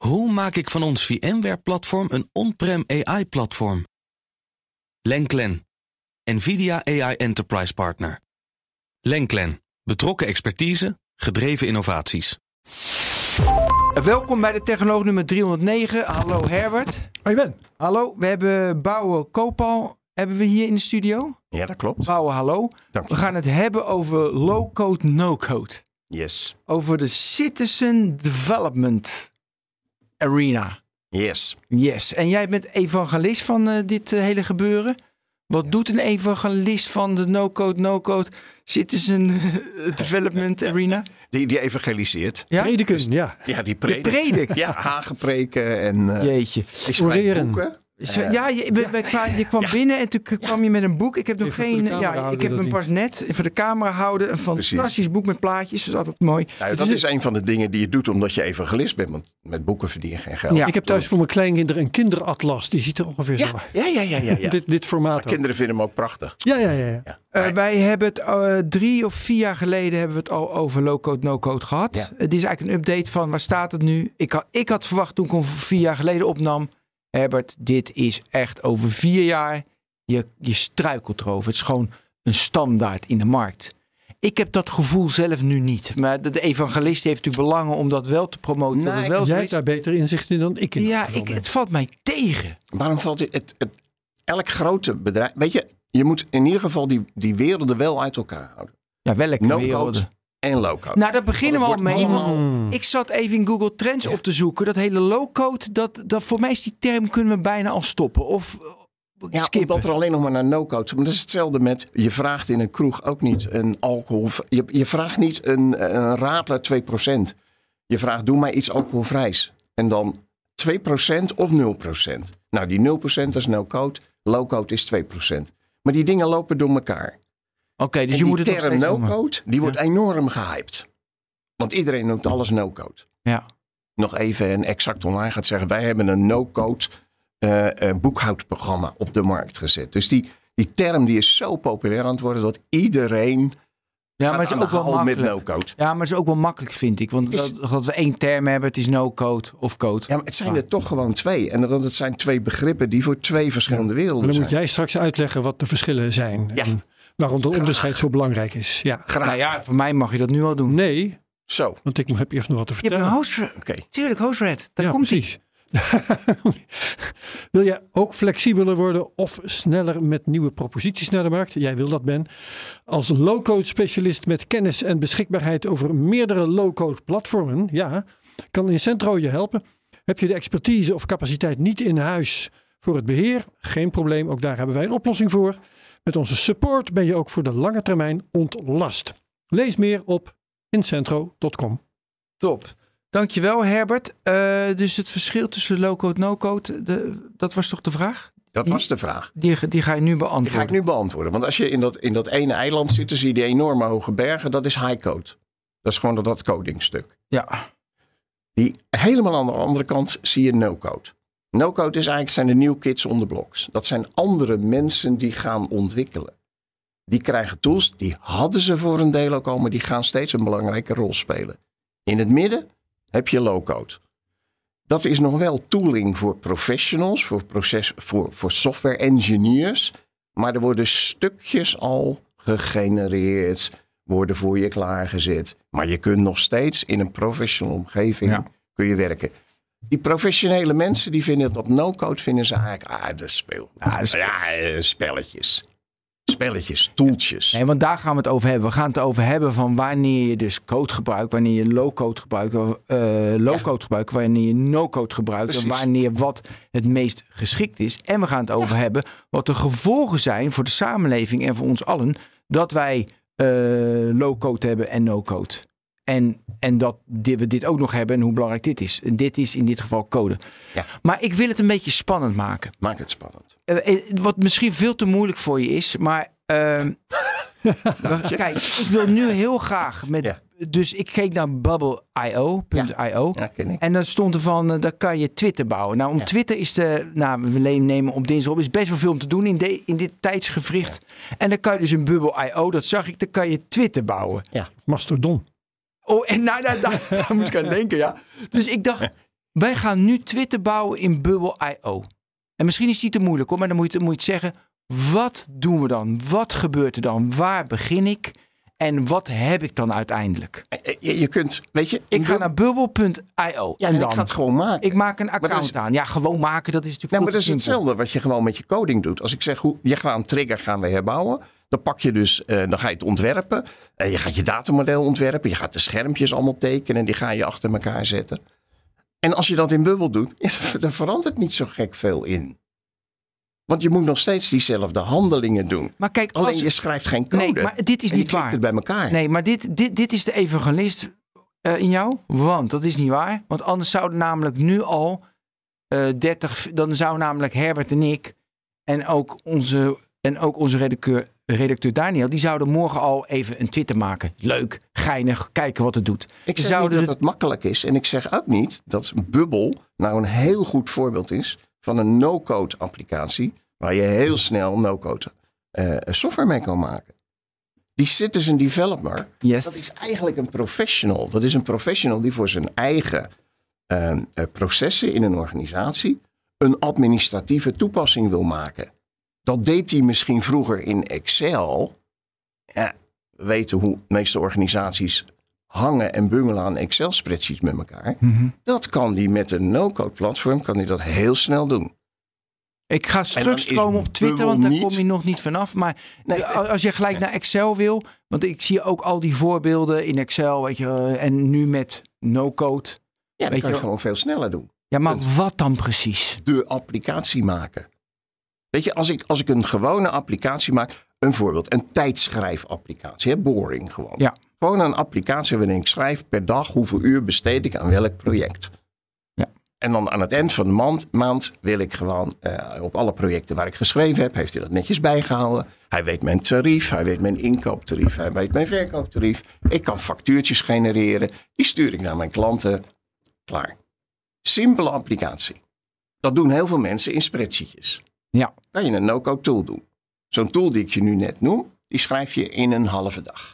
Hoe maak ik van ons VMware-platform een on-prem AI-platform? Lenklen, NVIDIA AI Enterprise Partner. Lenklen, betrokken expertise, gedreven innovaties. Welkom bij de Technoloog nummer 309. Hallo Herbert. Hoi Ben. Hallo, we hebben Bouwe Koopal hebben we hier in de studio. Ja, dat klopt. Bouwe, hallo. Dank je. We gaan het hebben over low-code, no-code. Yes. Over de Citizen Development Arena. Yes. Yes. En jij bent evangelist van dit hele gebeuren. Wat doet een evangelist van de no-code Citizen Development Arena? Die evangeliseert. Ja? Prediken, ja. Ja, die Je predikt. predikt. Ja, hagepreken en Jeetje. ik schrijf Oreren. boeken. Ja, je kwam binnen en toen kwam je met een boek. Ik heb nog Even voor de geen. camera Ja, ik houden, heb dat hem ding. pas net voor de camera houden. Een fantastisch boek met plaatjes. Dat is altijd mooi. Nou, dat is een van de dingen die je doet omdat je evangelist bent. Want met boeken verdien je geen geld. Ja. Ik heb thuis voor mijn kleinkinderen een kinderatlas. Die ziet er ongeveer zo uit. Ja. Dit formaat ook. Kinderen vinden hem ook prachtig. Ja. Ja. Wij hebben het 3 of 4 jaar geleden hebben we het al over low-code, no-code gehad. Ja. Het is eigenlijk een update van waar staat het nu. Ik had verwacht toen ik hem 4 jaar geleden opnam. Herbert, dit is echt over 4 jaar. Je struikelt erover. Het is gewoon een standaard in de markt. Ik heb dat gevoel zelf nu niet. Maar de evangelist heeft natuurlijk belangen om dat wel te promoten. Dat het wel zo Jij is. hebt daar beter inzicht in dan ik in Ja, dat geval ben. het valt mij tegen. Waarom valt het elk grote bedrijf... Weet je moet in ieder geval die werelden wel uit elkaar houden. Ja, welke No-code werelden? en low-code. Nou, daar beginnen we al Want het mee. wordt Want ik zat even in Google Trends op te zoeken. Dat hele low-code, dat voor mij is die term kunnen we bijna al stoppen. Of Ja, skippen. omdat er alleen nog maar naar no-code. Maar dat is hetzelfde met, je vraagt in een kroeg ook niet een alcohol... Je vraagt niet een Radler 2%. Je vraagt, doe mij iets alcoholvrijs. En dan 2% of 0%. Nou, die 0% is no-code. Low-code is 2%. Maar die dingen lopen door elkaar. Oké, dus En je moet het die nog term steeds noemen. no-code, die wordt enorm gehyped. Want iedereen noemt alles no-code. Ja. Nog even en Exact Online gaat zeggen, wij hebben een no-code boekhoudprogramma op de markt gezet. Dus die term die is zo populair aan het worden dat iedereen Ja, gaat maar het aan is de ook wel haal met makkelijk. no-code. Ja, maar het is ook wel makkelijk, vind ik. Want dat we 1 term hebben, het is no-code of code. Ja, maar het zijn er toch gewoon 2. En het zijn 2 begrippen die voor 2 verschillende Maar werelden dan zijn. moet jij straks uitleggen wat de verschillen zijn. Ja. En waarom dat onderscheid zo belangrijk is. Ja. Graag. Nou ja, voor mij mag je dat nu al doen. Nee, Zo, want ik heb eerst nog wat te Je hebt vertellen. een host. oké. Tuurlijk, hostred. Daar Ja, komt hij. precies. Wil jij ook flexibeler worden of sneller met nieuwe proposities naar de markt? Jij wil dat, Ben. Als low-code specialist met kennis en beschikbaarheid over meerdere low-code platformen, ja, kan Incentro je helpen. Heb je de expertise of capaciteit niet in huis voor het beheer? Geen probleem, ook daar hebben wij een oplossing voor. Met onze support ben je ook voor de lange termijn ontlast. Lees meer op incentro.com. Top. Dankjewel, Herbert. Dus het verschil tussen low-code en no-code, dat was toch de vraag? Dat was de vraag. Die ga je nu Die beantwoorden. ga ik nu beantwoorden. Want als je in dat ene eiland zit, dan zie je die enorme hoge bergen. Dat is high code. Dat is gewoon dat codingstuk. Ja. Die helemaal aan de andere kant zie je no-code. No-code is eigenlijk zijn de new kids on the blocks. Dat zijn andere mensen die gaan ontwikkelen. Die krijgen tools, die hadden ze voor een deel ook al, maar die gaan steeds een belangrijke rol spelen. In het midden heb je low-code. Dat is nog wel tooling voor professionals, voor software engineers. Maar er worden stukjes al gegenereerd, worden voor je klaargezet. Maar je kunt nog steeds in een professional omgeving kun je werken. Die professionele mensen die vinden dat no-code vinden ze eigenlijk dat spelletjes. Spelletjes, toeltjes. Nee, want daar gaan we het over hebben. We gaan het over hebben van wanneer je dus code gebruikt, wanneer je low-code gebruikt, low-code gebruikt, wanneer je no-code gebruikt Precies. en wanneer wat het meest geschikt is. En we gaan het over hebben wat de gevolgen zijn voor de samenleving en voor ons allen dat wij low-code hebben en no-code. En dat we dit ook nog hebben en hoe belangrijk dit is. En dit is in dit geval code. Ja. Maar ik wil het een beetje spannend maken. Maak het spannend. Wat misschien veel te moeilijk voor je is, maar kijk, ik wil nu heel graag met. Ja. Dus ik keek naar bubble.io. Ja, ken ik. En dan stond er van, daar kan je Twitter bouwen. Nou, om Twitter is we nemen op dinsdag op, is best wel veel om te doen in dit tijdsgevricht. Ja. En dan kan je dus een bubble.io, dat zag ik, dan kan je Twitter bouwen. Ja. Mastodon. Oh, en daar moet ik aan denken, ja. Dus ik dacht, wij gaan nu Twitter bouwen in Bubble.io. En misschien is die te moeilijk hoor, maar dan moet je het zeggen. Wat doen we dan? Wat gebeurt er dan? Waar begin ik? En wat heb ik dan uiteindelijk? Je kunt, weet je... Ik ga naar bubble.io. Ja, en dan, ik ga het gewoon maken. Ik maak een account aan. Ja, gewoon maken, dat is natuurlijk maar dat is hetzelfde wat je gewoon met je coding doet. Als ik zeg, je gaat een trigger gaan we herbouwen. Dan pak je dus, dan ga je het ontwerpen. Je gaat je datamodel ontwerpen. Je gaat de schermpjes allemaal tekenen. En die ga je achter elkaar zetten. En als je dat in Bubble doet, dan verandert niet zo gek veel in. Want je moet nog steeds diezelfde handelingen doen. Maar kijk, alleen je schrijft geen code. Nee, maar dit is niet waar. Het bij elkaar. Nee, maar dit is de evangelist in jou. Want dat is niet waar. Want anders zouden namelijk nu al 30... Dan zou namelijk Herbert en ik en ook onze redacteur Daniel, die zouden morgen al even een Twitter maken. Leuk, geinig, kijken wat het doet. Ik zeg niet dat het makkelijk is. En ik zeg ook niet dat Bubble nou een heel goed voorbeeld is van een no-code applicatie waar je heel snel no-code software mee kan maken. Die citizen developer, dat is eigenlijk een professional. Dat is een professional die voor zijn eigen processen in een organisatie een administratieve toepassing wil maken. Dat deed hij misschien vroeger in Excel. Ja, we weten hoe de meeste organisaties hangen en bungelen aan Excel-spreadsheets met elkaar. Mm-hmm. Dat kan die met een no-code platform, kan die dat heel snel doen. Ik ga terugstromen op Twitter, want daar kom je nog niet vanaf. Maar als je gelijk naar Excel wil, want ik zie ook al die voorbeelden in Excel, weet je, en nu met no-code. Ja, dat kan je gewoon veel sneller doen. Ja, maar wat dan precies? De applicatie maken. Weet je, als ik een gewone applicatie maak, een voorbeeld, een tijdschrijfapplicatie, boring gewoon. Ja. Gewoon een applicatie waarin ik schrijf per dag hoeveel uur besteed ik aan welk project. Ja. En dan aan het eind van de maand wil ik gewoon op alle projecten waar ik geschreven heb, heeft hij dat netjes bijgehouden. Hij weet mijn tarief, hij weet mijn inkooptarief, hij weet mijn verkooptarief. Ik kan factuurtjes genereren, die stuur ik naar mijn klanten. Klaar. Simpele applicatie. Dat doen heel veel mensen in spreadsheetjes. Ja. Kan je een no-code tool doen. Zo'n tool die ik je nu net noem, die schrijf je in een halve dag.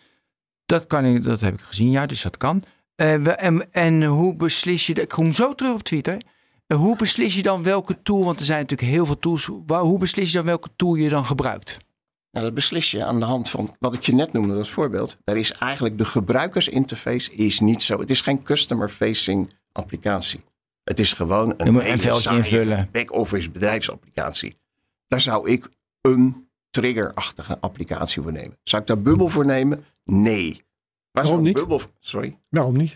Dat heb ik gezien, ja, dus dat kan. En hoe beslis je, ik kom zo terug op Twitter. Hoe beslis je dan welke tool, want er zijn natuurlijk heel veel tools. Hoe beslis je dan welke tool je dan gebruikt? Nou, dat beslis je aan de hand van wat ik je net noemde als voorbeeld. Daar is eigenlijk de gebruikersinterface is niet zo. Het is geen customer-facing applicatie. Het is gewoon een back-office bedrijfsapplicatie. Daar zou ik een triggerachtige applicatie voor nemen. Zou ik daar Bubble voor nemen? Nee. Waarom niet? Sorry. Waarom niet?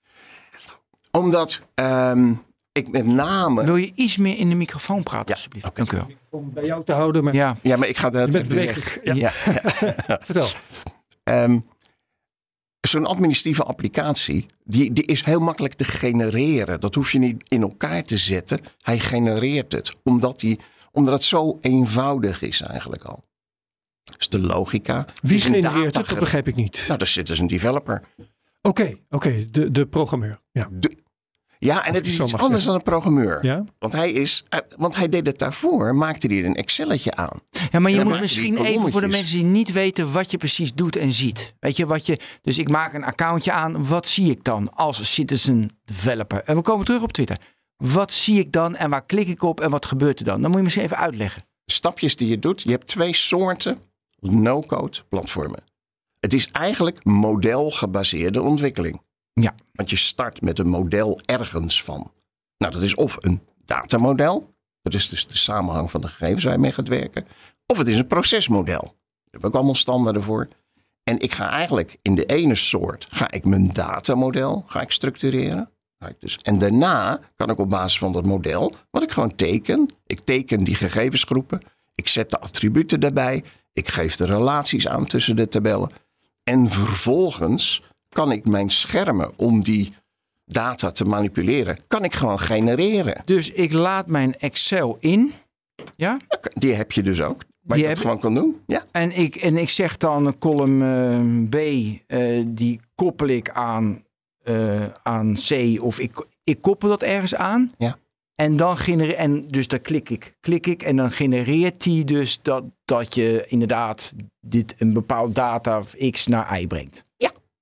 Omdat ik met name... Wil je iets meer in de microfoon praten, ja, alsjeblieft? Okay. Dank u wel. Om bij jou te houden. Maar... Ja, maar ik ga dat... Je bent bewegelijk. Ja. Vertel. Zo'n administratieve applicatie, die is heel makkelijk te genereren. Dat hoef je niet in elkaar te zetten. Hij genereert het, omdat het zo eenvoudig is eigenlijk al. Dus de logica. Wie genereert het? Dat begrijp ik niet. Nou, daar zit dus een developer. Oké, de programmeur. Ja. Ja, en het is iets anders dan een programmeur. Ja? Want hij deed het daarvoor, maakte hij er een Excelletje aan. Ja, maar je moet misschien even voor de mensen die niet weten wat je precies doet en ziet. Weet je, dus ik maak een accountje aan. Wat zie ik dan als citizen developer? En we komen terug op Twitter. Wat zie ik dan en waar klik ik op en wat gebeurt er dan? Dan moet je misschien even uitleggen. Stapjes die je doet. Je hebt 2 soorten no-code platformen. Het is eigenlijk modelgebaseerde ontwikkeling. Ja. Want je start met een model ergens van. Nou, dat is of een datamodel. Dat is dus de samenhang van de gegevens waar je mee gaat werken. Of het is een procesmodel. Daar heb ik allemaal standaarden voor. En ik ga eigenlijk in de ene soort, mijn datamodel structureren. En daarna kan ik op basis van dat model, wat ik gewoon teken. Ik teken die gegevensgroepen. Ik zet de attributen daarbij. Ik geef de relaties aan tussen de tabellen. En vervolgens kan ik mijn schermen om die data te manipuleren, kan ik gewoon genereren. Dus ik laat mijn Excel in. Ja? Die heb je dus ook. Waar je dat gewoon kan doen. Ja. En ik zeg dan column B, die koppel ik aan C of ik koppel dat ergens aan. Ja. En dan dus daar klik ik en dan genereert die dus dat je inderdaad een bepaald data X naar Y brengt. Ja.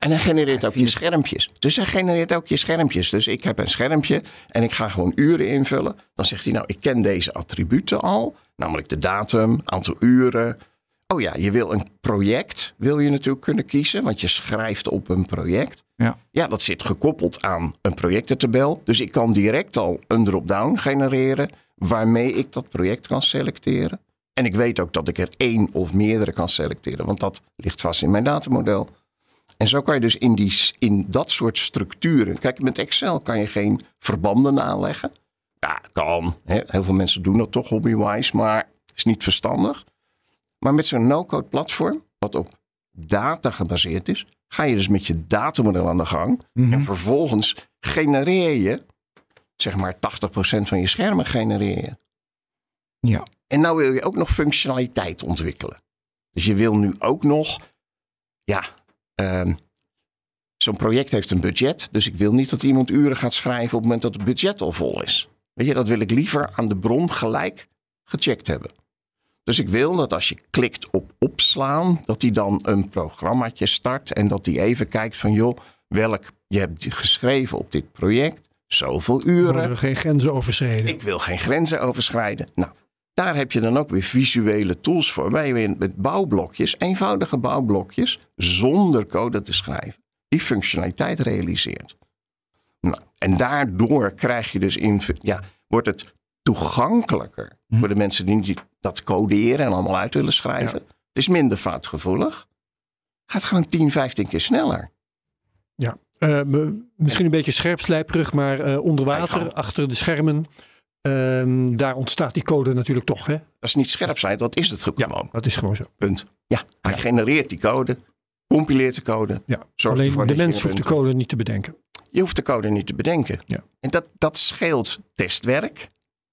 En hij genereert ook je schermpjes. Dus hij genereert ook je schermpjes. Dus ik heb een schermpje en ik ga gewoon uren invullen. Dan zegt hij, nou, ik ken deze attributen al. Namelijk de datum, aantal uren. Oh ja, je wil een project, wil je natuurlijk kunnen kiezen. Want je schrijft op een project. Ja, dat zit gekoppeld aan een projectentabel. Dus ik kan direct al een drop-down genereren waarmee ik dat project kan selecteren. En ik weet ook dat ik er 1 of meerdere kan selecteren. Want dat ligt vast in mijn datamodel. En zo kan je dus in dat soort structuren... Kijk, met Excel kan je geen verbanden aanleggen. Ja, kan. Heel veel mensen doen dat toch hobby-wise, maar is niet verstandig. Maar met zo'n no-code platform, wat op data gebaseerd is... ga je dus met je datamodel aan de gang. En vervolgens genereer je, zeg maar 80% van je schermen genereer je. Ja. En nou wil je ook nog functionaliteit ontwikkelen. Dus je wil nu ook nog... zo'n project heeft een budget. Dus ik wil niet dat iemand uren gaat schrijven op het moment dat het budget al vol is. Weet je, dat wil ik liever aan de bron gelijk gecheckt hebben. Dus ik wil dat als je klikt op opslaan, dat hij dan een programmaatje start. En dat hij even kijkt van joh, je hebt geschreven op dit project. Zoveel uren. Worden er geen grenzen overschreden. Ik wil geen grenzen overschrijden. Nou, daar heb je dan ook weer visuele tools voor. Waar je weer met bouwblokjes, eenvoudige bouwblokjes, zonder code te schrijven, die functionaliteit realiseert. Nou, en daardoor krijg je dus wordt het toegankelijker voor de mensen die dat coderen en allemaal uit willen schrijven. Ja. Het is minder foutgevoelig. Gaat gewoon 10, 15 keer sneller. Ja, misschien een beetje scherpslijperig, maar onder water, achter de schermen, daar ontstaat die code natuurlijk toch. Hè? Dat is niet scherp zijn, dat is het gewoon. Ja, dat is gewoon zo. Punt. Ja, hij genereert die code, compileert de code. Ja, alleen de mens hoeft de code niet te bedenken. Je hoeft de code niet te bedenken. Ja. En dat scheelt testwerk.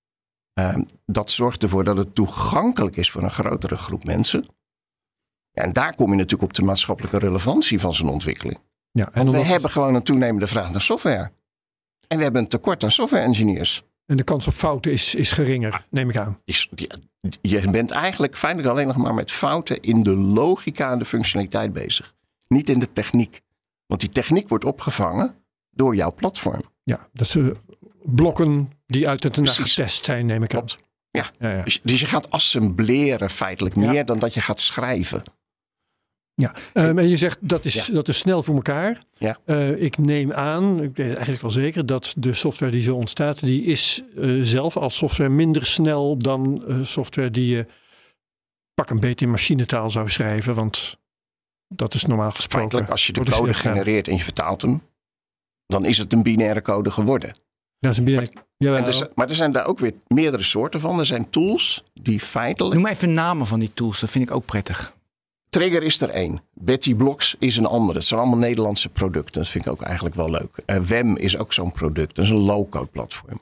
Dat zorgt ervoor dat het toegankelijk is voor een grotere groep mensen. Ja, en daar kom je natuurlijk op de maatschappelijke relevantie van zo'n ontwikkeling. Ja, en we hebben gewoon een toenemende vraag naar software. En we hebben een tekort aan software engineers. En de kans op fouten is geringer, neem ik aan. Je bent eigenlijk feitelijk alleen nog maar met fouten in de logica en de functionaliteit bezig. Niet in de techniek. Want die techniek wordt opgevangen door jouw platform. Ja, dat zijn blokken die uit het nacht getest zijn, neem ik aan. Klopt. Ja. Dus je gaat assembleren feitelijk meer dan dat je gaat schrijven. Ja, en je zegt dat is snel voor elkaar. Ja. Ik neem aan, ik weet eigenlijk wel zeker, dat de software die zo ontstaat, die is zelf als software minder snel dan software die je pak een beetje in machinetaal zou schrijven. Want dat is normaal gesproken. Feitelijk, als je de code genereert en je vertaalt hem, dan is het een binaire code geworden. Ja, is een binaire. Maar er zijn daar ook weer meerdere soorten van. Er zijn tools die feitelijk... Noem even namen van die tools, dat vind ik ook prettig. Trigger is er één. Betty Blocks is een andere. Het zijn allemaal Nederlandse producten. Dat vind ik ook eigenlijk wel leuk. WEM is ook zo'n product. Dat is een low-code platform.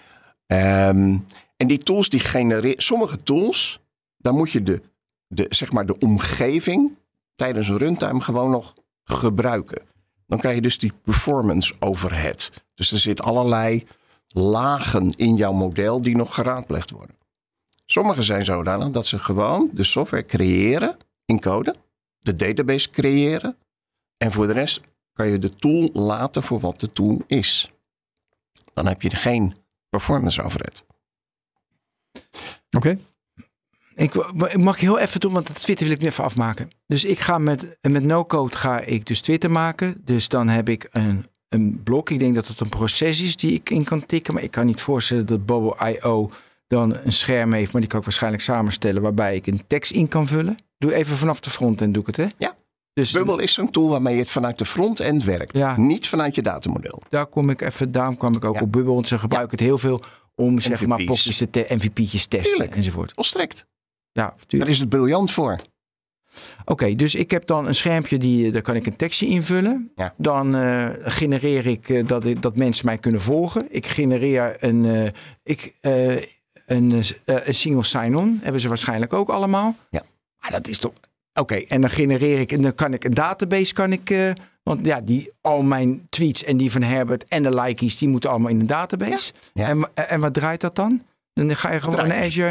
En die tools die genereren... Sommige tools, daar moet je de omgeving tijdens een runtime gewoon nog gebruiken. Dan krijg je dus die performance overhead. Dus er zitten allerlei lagen in jouw model die nog geraadpleegd worden. Sommige zijn zodanig dat ze gewoon de software creëren in code, de database creëren en voor de rest kan je de tool laten voor wat de tool is. Dan heb je geen performance overhead. Oké. Ik mag heel even doen, want het Twitter wil ik nu even afmaken. Dus ik ga met no-code ga ik dus Twitter maken. Dus dan heb ik een blok. Ik denk dat het een proces is die ik in kan tikken. Maar ik kan niet voorstellen dat Bubble.io dan een scherm heeft. Maar die kan ik waarschijnlijk samenstellen waarbij ik een tekst in kan vullen. Doe even vanaf de frontend doe ik het, hè? Ja. Dus Bubble is zo'n tool waarmee je het vanuit de frontend werkt. Ja. Niet vanuit je datamodel. Daarom kwam ik ook op Bubble. Want ze gebruiken het heel veel om MVP's. Zeg maar popjes MVP'tjes testen. Tuurlijk. Enzovoort. Volstrekt. Ja, daar is het briljant voor. Oké, dus ik heb dan een schermpje daar kan ik een tekstje invullen. Ja. Dan genereer ik dat mensen mij kunnen volgen. Ik genereer een single sign-on. Hebben ze waarschijnlijk ook allemaal. Ja. Maar dat is toch... Oké, en dan genereer ik... En dan kan ik een database... want ja, al mijn tweets en die van Herbert en de likeys... die moeten allemaal in de database. Ja. Ja. En wat draait dat dan? Dan ga je gewoon naar Azure...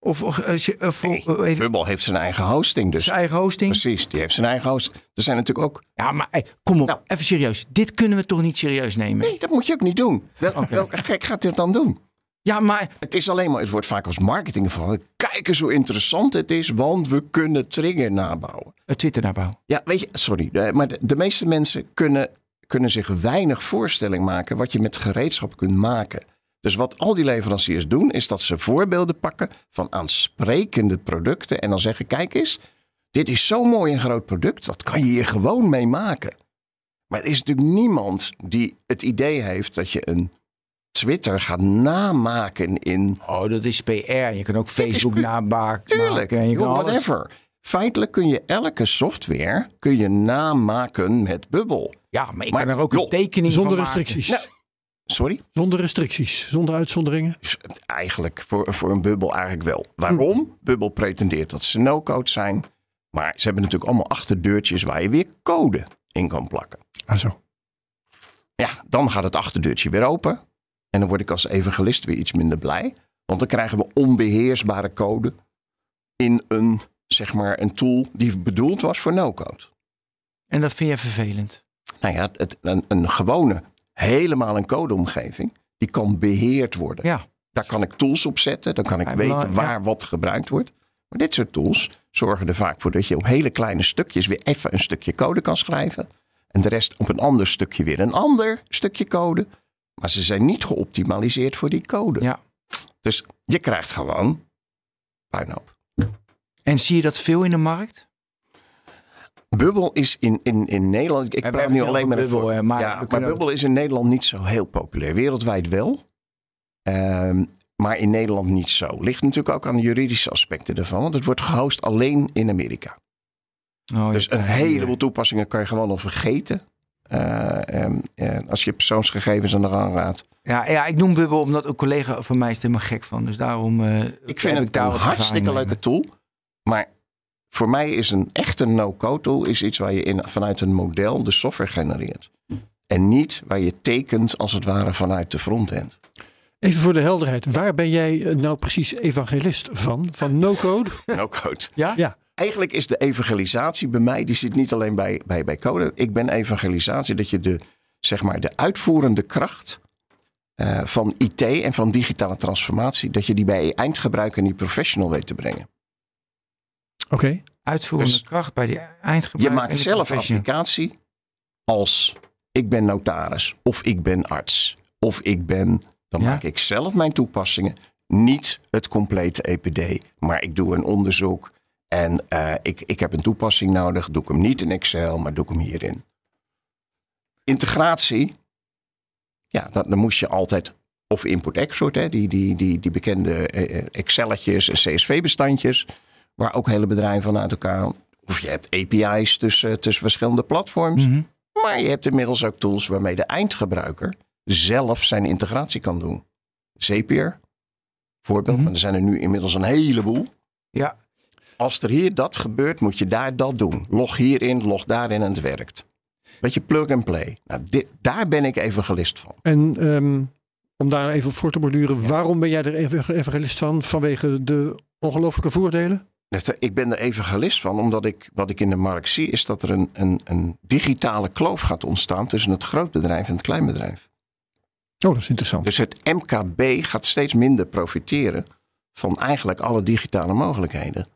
Nee, Bubble heeft zijn eigen hosting. Dus. Zijn eigen hosting? Precies, die heeft zijn eigen hosting. Er zijn natuurlijk ook... Ja, maar kom op, even serieus. Dit kunnen we toch niet serieus nemen? Nee, dat moet je ook niet doen. Welke gek gaat dit dan doen? Ja, maar... Het wordt vaak als marketing gevallen. Kijk eens hoe interessant het is, want we kunnen Trigger nabouwen. Twitter nabouwen. Ja, weet je, sorry. Maar de meeste mensen kunnen zich weinig voorstelling maken wat je met gereedschap kunt maken. Dus wat al die leveranciers doen, is dat ze voorbeelden pakken van aansprekende producten. En dan zeggen, kijk eens, dit is zo'n mooi en groot product. Wat kan je hier gewoon mee maken? Maar er is natuurlijk niemand die het idee heeft dat je een Twitter gaat namaken in... Oh, dat is PR. Je kan ook Facebook namaken. Tuurlijk, whatever. Feitelijk kun je elke software namaken met Bubble. Ja, maar ik kan er ook een tekening zonder van restricties. Nou, sorry? Zonder restricties, zonder uitzonderingen? Eigenlijk voor een Bubble eigenlijk wel. Waarom? Bubble pretendeert dat ze no-code zijn. Maar ze hebben natuurlijk allemaal achterdeurtjes waar je weer code in kan plakken. Ah zo. Ja, dan gaat het achterdeurtje weer open. En dan word ik als evangelist weer iets minder blij. Want dan krijgen we onbeheersbare code in een tool die bedoeld was voor no-code. En dat vind je vervelend? Nou ja, een gewone, helemaal een codeomgeving, die kan beheerd worden. Ja. Daar kan ik tools op zetten. Dan kan ik weten waar wat gebruikt wordt. Maar dit soort tools zorgen er vaak voor dat je op hele kleine stukjes weer even een stukje code kan schrijven. En de rest op een ander stukje weer een ander stukje code. Maar ze zijn niet geoptimaliseerd voor die code. Ja. Dus je krijgt gewoon puinhoop. En zie je dat veel in de markt? Bubble is in Nederland... Ik praat nu alleen maar Bubble. Maar Bubble is in Nederland niet zo heel populair. Wereldwijd wel. Maar in Nederland niet zo. Ligt natuurlijk ook aan de juridische aspecten ervan. Want het wordt gehost alleen in Amerika. Dus een heleboel toepassingen kan je gewoon al vergeten. Als je persoonsgegevens aan de gang raadt. Ja, ik noem Bubble omdat een collega van mij is er helemaal gek van. Dus daarom ik vind het een hartstikke leuke tool. Maar voor mij is een echte no-code tool is iets waar je vanuit een model de software genereert. En niet waar je tekent als het ware vanuit de frontend. Even voor de helderheid. Waar ben jij nou precies evangelist van? Van no-code? No-code. Ja. Eigenlijk is de evangelisatie bij mij, die zit niet alleen bij code. Ik ben evangelisatie dat je de uitvoerende kracht van IT en van digitale transformatie, dat je die bij eindgebruiker en die professional weet te brengen. Oké. Uitvoerende kracht bij die eindgebruiker. Je maakt zelf applicatie als ik ben notaris of ik ben arts of ik ben... Dan maak ik zelf mijn toepassingen. Niet het complete EPD. Maar ik doe een onderzoek. En ik heb een toepassing nodig. Doe ik hem niet in Excel, maar doe ik hem hierin. Integratie. Ja, dan moest je altijd... Of import-export. Die bekende Excelletjes en CSV-bestandjes. Waar ook hele bedrijven vanuit elkaar... Of je hebt API's tussen verschillende platforms. Mm-hmm. Maar je hebt inmiddels ook tools waarmee de eindgebruiker... zelf zijn integratie kan doen. Zapier, voorbeeld. Maar er zijn er nu inmiddels een heleboel. Ja. Als er hier dat gebeurt, moet je daar dat doen. Log hierin, log daarin en het werkt. Beetje plug and play. Nou, daar ben ik evangelist van. En om daar even op voor te borduren. Waarom ben jij er evangelist van? Vanwege de ongelooflijke voordelen? Ik ben er evangelist van omdat wat ik in de markt zie... is dat er een digitale kloof gaat ontstaan... tussen het grootbedrijf en het kleinbedrijf. Oh, dat is interessant. Dus het MKB gaat steeds minder profiteren van eigenlijk alle digitale mogelijkheden.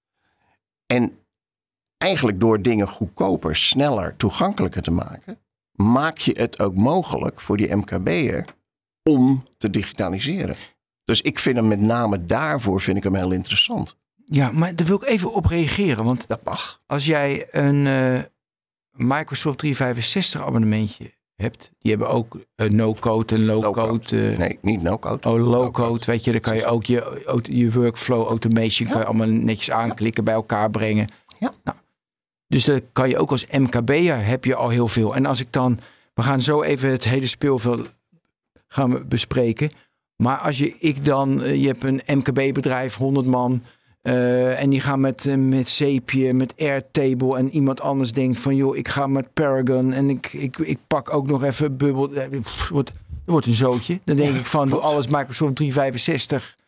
En eigenlijk door dingen goedkoper, sneller, toegankelijker te maken, maak je het ook mogelijk voor die MKB'er om te digitaliseren. Dus ik vind hem met name daarvoor heel interessant. Ja, maar daar wil ik even op reageren. Want dat mag. Als jij een Microsoft 365 abonnementje hebt. Die hebben ook no-code en low-code. Nee, niet no-code. Oh, low-code, weet je. Dan kan je ook je workflow automation kan je allemaal netjes aanklikken, bij elkaar brengen. Ja. Nou, dus dan kan je ook als MKB'er heb je al heel veel. En als ik dan, we gaan zo even het hele speelveld gaan we bespreken. Maar als je hebt een MKB-bedrijf, 100 man... en die gaan met Zapier, met Airtable en iemand anders denkt van... joh, ik ga met Paragon en ik pak ook nog even Bubble. Er wordt een zootje. Dan denk ik van, doe alles Microsoft 365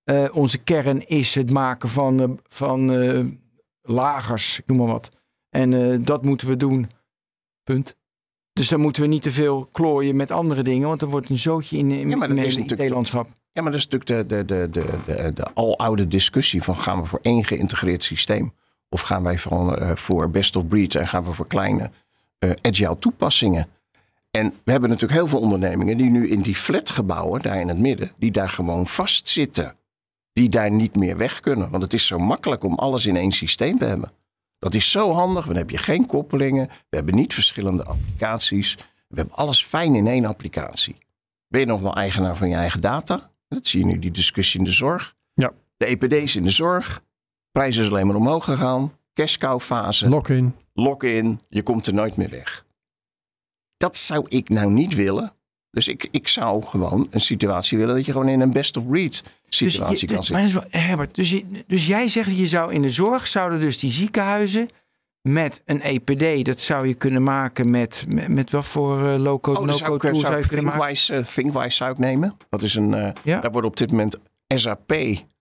Onze kern is het maken van lagers, ik noem maar wat. En dat moeten we doen. Punt. Dus dan moeten we niet te veel klooien met andere dingen. Want er wordt een zootje in het IT-landschap. Ja, maar dat is natuurlijk de aloude discussie van gaan we voor één geïntegreerd systeem? Of gaan wij voor best of breed en gaan we voor kleine agile toepassingen? En we hebben natuurlijk heel veel ondernemingen die nu in die flatgebouwen, daar in het midden, die daar gewoon vastzitten. Die daar niet meer weg kunnen. Want het is zo makkelijk om alles in één systeem te hebben. Dat is zo handig. Dan heb je geen koppelingen. We hebben niet verschillende applicaties. We hebben alles fijn in één applicatie. Ben je nog wel eigenaar van je eigen data? Dat zie je nu, die discussie in de zorg. Ja. De EPD's in de zorg. Prijzen is alleen maar omhoog gegaan. Cash cow fase. Lock-in. Je komt er nooit meer weg. Dat zou ik nou niet willen. Dus ik zou gewoon een situatie willen dat je gewoon in een best of breed situatie kan zitten. Maar dat is wel, Herbert, dus jij zegt dat je zou in de zorg zouden dus die ziekenhuizen met een EPD, dat zou je kunnen maken met wat voor low-code, no-code tool zou je kunnen maken? ThinkWise zou ik nemen. Dat is daar wordt op dit moment SAP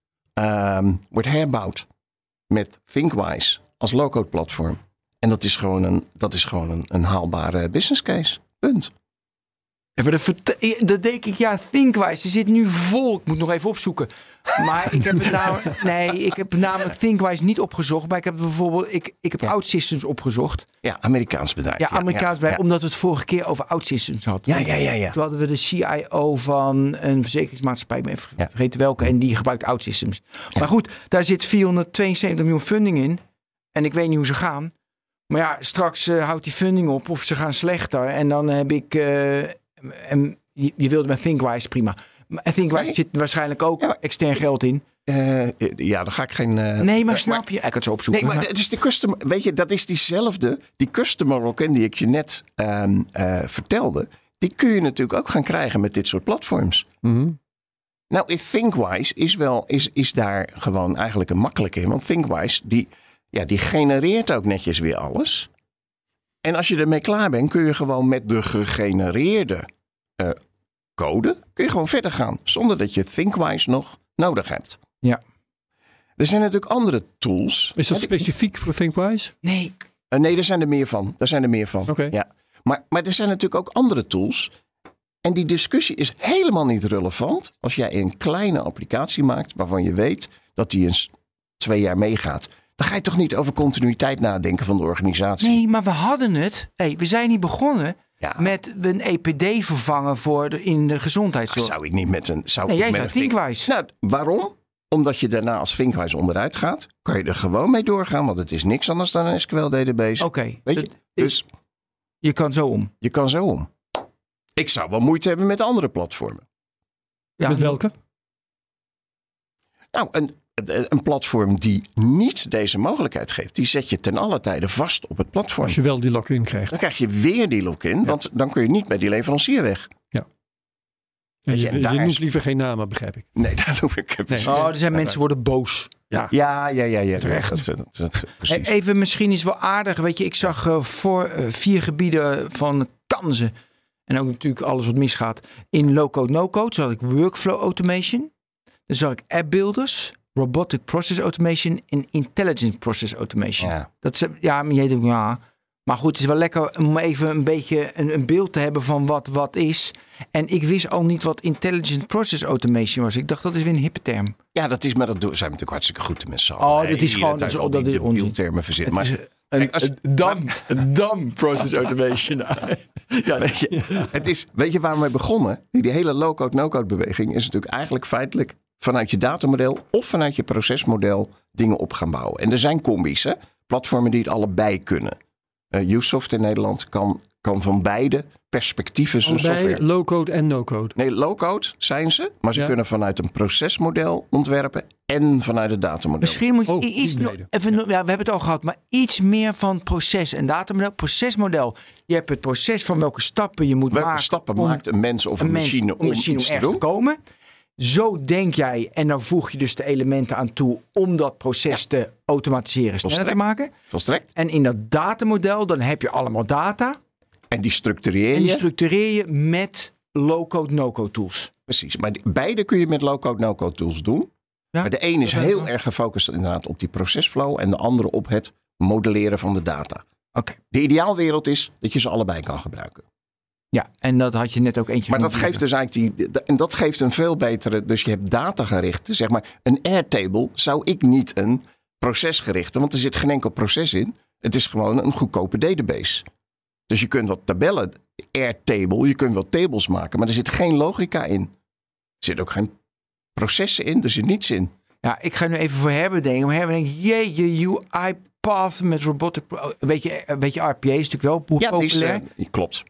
wordt herbouwd met ThinkWise als low-code platform. En dat is gewoon een haalbare business case. Punt. Ja, maar dat denk ik, ThinkWise, die zit nu vol. Ik moet nog even opzoeken. Maar ik heb namelijk ThinkWise niet opgezocht. Maar ik heb bijvoorbeeld, ik heb OutSystems opgezocht. Ja, Amerikaans bedrijf. Ja, Amerikaans bedrijf, omdat we het vorige keer over OutSystems hadden. Ja. Toen hadden we de CIO van een verzekeringsmaatschappij, ik ben even vergeten welke, en die gebruikt OutSystems. Ja. Maar goed, daar zit 472 miljoen funding in. En ik weet niet hoe ze gaan. Maar ja, straks houdt die funding op of ze gaan slechter. En dan heb ik... en je wilde met ThinkWise, prima. En ThinkWise zit waarschijnlijk ook extern geld in. Dan ga ik geen... nee, maar snap je? Ik kan het zo opzoeken. Nee, maar het is de customer... Weet je, dat is diezelfde... Die customer lock-in die ik je net vertelde... Die kun je natuurlijk ook gaan krijgen met dit soort platforms. Mm-hmm. Nou, ThinkWise is daar gewoon eigenlijk een makkelijke in. Want ThinkWise, die genereert ook netjes weer alles. En als je ermee klaar bent, kun je gewoon met de gegenereerde code... kun je gewoon verder gaan. Zonder dat je ThinkWise nog nodig hebt. Ja. Er zijn natuurlijk andere tools. Is dat specifiek voor ThinkWise? Nee. Nee, er zijn er meer van. Okay. Ja. Maar er zijn natuurlijk ook andere tools. En die discussie is helemaal niet relevant... als jij een kleine applicatie maakt... waarvan je weet dat die eens 2 jaar meegaat... Dan ga je toch niet over continuïteit nadenken van de organisatie? Nee, maar we hadden het. We zijn niet begonnen met een EPD vervangen in de gezondheidszorg. Zou ik niet met een... jij gaat ThinkWise. Nou, waarom? Omdat je daarna als ThinkWise onderuit gaat. Kan je er gewoon mee doorgaan. Want het is niks anders dan een SQL database. Oké. Weet je? Dus je kan zo om. Je kan zo om. Ik zou wel moeite hebben met andere platformen. Ja, met welke? Nou, een platform die niet deze mogelijkheid geeft, die zet je ten alle tijde vast op het platform. Als je wel die lock-in krijgt. Dan krijg je weer die lock-in, want dan kun je niet bij die leverancier weg. Ja. Je noemt liever geen namen, begrijp ik. Nee, daar noem ik het precies. Er zijn mensen worden boos. Ja. Terecht. Precies. Even, misschien is wel aardig. Weet je, ik zag voor 4 gebieden van kansen. En ook natuurlijk alles wat misgaat. In low-code, no-code zag ik workflow automation. Dan zag ik app builders. Robotic Process Automation en Intelligent Process Automation. Ja. Maar goed, het is wel lekker om even een beetje een beeld te hebben van wat is. En ik wist al niet wat Intelligent Process Automation was. Ik dacht, dat is weer een hippe term. Ja, dat is, maar dat zijn we natuurlijk hartstikke goed in mensen. Dat is gewoon... Dat is onzin. Termen verzinnen. Maar een DAM Process Automation. Weet je waar we mee begonnen? Die hele low-code, no-code beweging is natuurlijk eigenlijk feitelijk vanuit je datamodel of vanuit je procesmodel dingen op gaan bouwen. En er zijn combi's, hè? Platformen die het allebei kunnen. Usoft in Nederland kan van beide perspectieven zijn software. Low-code en no-code? Nee, low-code zijn ze, maar ze kunnen vanuit een procesmodel ontwerpen en vanuit het datamodel. Misschien moet je iets we hebben het al gehad, maar iets meer van proces en datamodel. Procesmodel. Je hebt het proces van welke stappen je moet maken. Welke stappen maakt een mens of een machine om iets te doen? Te komen. Zo denk jij en dan voeg je dus de elementen aan toe om dat proces te automatiseren, sneller te maken. Volstrekt. En in dat datamodel dan heb je allemaal data. En die structureer je met low-code, no-code tools. Precies, maar beide kun je met low-code, no-code tools doen. Ja, Maar de een is heel erg gefocust inderdaad op die procesflow en de andere op het modelleren van de data. Oké. De ideaalwereld is dat je ze allebei kan gebruiken. Ja, en dat had je net ook eentje. Maar dat geeft dus eigenlijk en dat geeft een veel betere, dus je hebt datagerichte, zeg maar een Airtable zou ik niet een procesgerichte, want er zit geen enkel proces in. Het is gewoon een goedkope database. Dus je kunt wat tabellen, Airtable, je kunt wat tables maken, maar er zit geen logica in. Er zit ook geen processen in, er zit niets in. Ja, ik ga nu even voor herbedenken. Maar herbedenken, je UiPath met robotic... Een beetje RPA is natuurlijk wel populair. Klopt.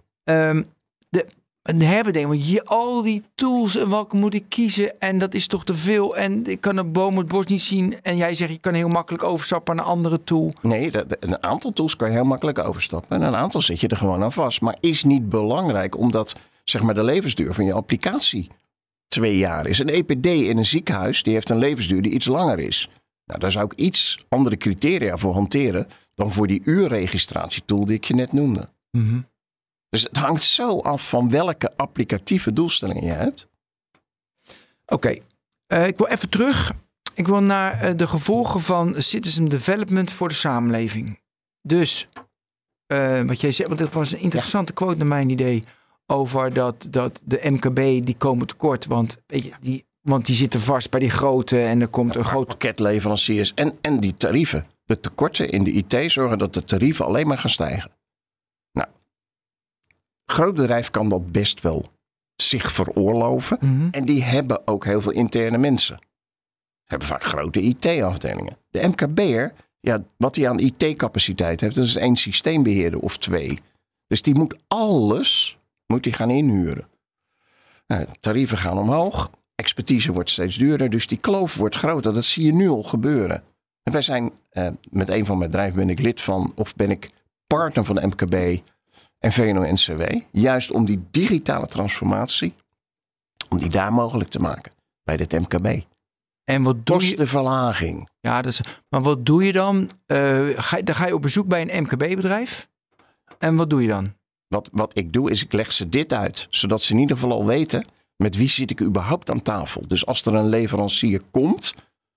De herbedenken, want al die tools en welke moet ik kiezen? En dat is toch te veel. En ik kan een boom het bos niet zien. En jij zegt, je kan heel makkelijk overstappen naar een andere tool. Nee, een aantal tools kan je heel makkelijk overstappen. En een aantal zit je er gewoon aan vast. Maar is niet belangrijk, omdat zeg maar de levensduur van je applicatie 2 jaar is. Een EPD in een ziekenhuis, die heeft een levensduur die iets langer is. Nou, daar zou ik iets andere criteria voor hanteren dan voor die uurregistratietool die ik je net noemde. Mm-hmm. Dus het hangt zo af van welke applicatieve doelstellingen je hebt. Oké, ik wil even terug. Ik wil naar de gevolgen van citizen development voor de samenleving. Dus wat jij zegt, want dat was een interessante quote naar mijn idee over dat de MKB die komen tekort, want weet je, die zitten vast bij die grote en er komt een groot pakketleveranciers en die tarieven. De tekorten in de IT zorgen dat de tarieven alleen maar gaan stijgen. Nou, een groot bedrijf kan dat best wel zich veroorloven. Mm-hmm. En die hebben ook heel veel interne mensen. Ze hebben vaak grote IT-afdelingen. De MKB'er, ja, wat hij aan IT-capaciteit heeft, dat is 1 systeembeheerder of 2. Dus die moet alles gaan inhuren. Nou, tarieven gaan omhoog. Expertise wordt steeds duurder. Dus die kloof wordt groter. Dat zie je nu al gebeuren. En wij zijn met een van mijn bedrijven ben ik lid van, of ben ik partner van de MKB en VNO-NCW. Juist om die digitale transformatie, om die daar mogelijk te maken bij dit MKB. En wat doe je? Kostenverlaging. Ja, maar wat doe je dan? Dan ga je op bezoek bij een MKB-bedrijf. En wat doe je dan? Wat ik doe is ik leg ze dit uit. Zodat ze in ieder geval al weten met wie zit ik überhaupt aan tafel. Dus als er een leverancier komt.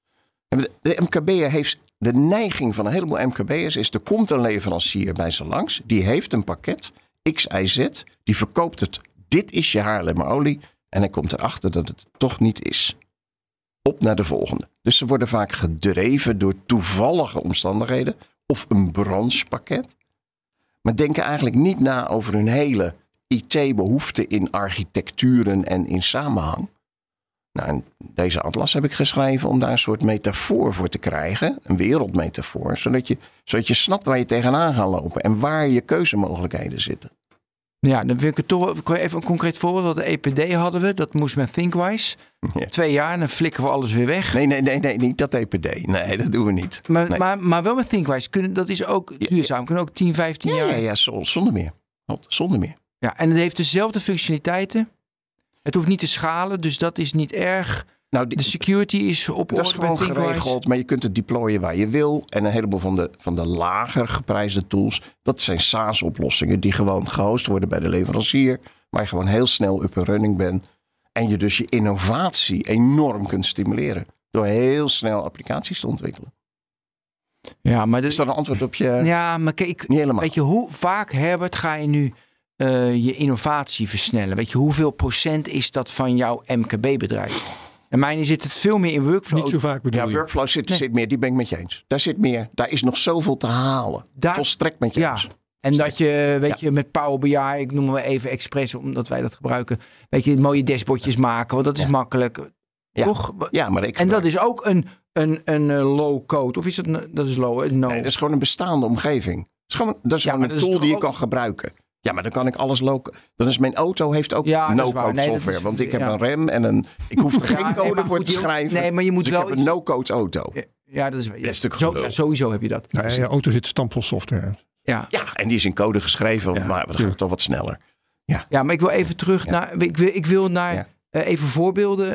De MKB'er heeft de neiging van een heleboel MKB'ers is er komt een leverancier bij ze langs. Die heeft een pakket X, Y, Z. Die verkoopt het. Dit is je Haarlemmerolie. En hij komt erachter dat het toch niet is. Op naar de volgende. Dus ze worden vaak gedreven door toevallige omstandigheden. Of een branchepakket. Maar denken eigenlijk niet na over hun hele IT-behoeften in architecturen en in samenhang. Nou, en deze atlas heb ik geschreven om daar een soort metafoor voor te krijgen. Een wereldmetafoor. Zodat je snapt waar je tegenaan gaat lopen. En waar je keuzemogelijkheden zitten. Ja, dan wil ik het toch even een concreet voorbeeld. Want de EPD hadden we. Dat moest met ThinkWise. Ja. 2 jaar en dan flikken we alles weer weg. Nee, niet dat EPD. Nee, dat doen we niet. Maar wel met ThinkWise. Dat is ook duurzaam. Kunnen ook 10, 15 jaar. Ja, zonder meer. Zonder meer. Ja, en het heeft dezelfde functionaliteiten. Het hoeft niet te schalen, dus dat is niet erg. Nou, de security is op orde. Dat is gewoon geregeld, maar je kunt het deployen waar je wil. En een heleboel van de lager geprijsde tools, dat zijn SaaS-oplossingen die gewoon gehost worden bij de leverancier. Waar je gewoon heel snel up and running bent. En je dus je innovatie enorm kunt stimuleren. Door heel snel applicaties te ontwikkelen. Ja, maar is dat een antwoord op je? Ja, maar kijk, niet helemaal. Weet je, hoe vaak, Herbert, ga je nu je innovatie versnellen? Weet je, hoeveel procent is dat van jouw MKB-bedrijf? En mij zit het veel meer in workflow. Niet zo vaak bedoel je. Ja, workflow zit meer, die ben ik met je eens. Daar zit meer, daar is nog zoveel te halen. Volstrekt met je eens. En dat je, weet je, met Power BI, ik noem maar even expres, omdat wij dat gebruiken. Weet je, mooie dashboardjes maken, want dat is makkelijk. Ja. Toch? Ja, maar en dat is ook een low code. Of is dat is low? No. Nee, dat is gewoon een bestaande omgeving. Dat is gewoon een tool die je kan gebruiken. Ja, maar dan kan ik alles local. Dan is mijn auto heeft ook no-code software. Want ik heb een rem en ik hoef er geen code voor te schrijven. Nee, maar je moet dus wel. Ik heb een no-code auto. Ja, dat is sowieso heb je dat. Nou, je auto zit stampvol software. Ja, en die is in code geschreven, maar dat gaat toch wat sneller. Ja, maar ik wil even terug naar. Ik wil naar even voorbeelden.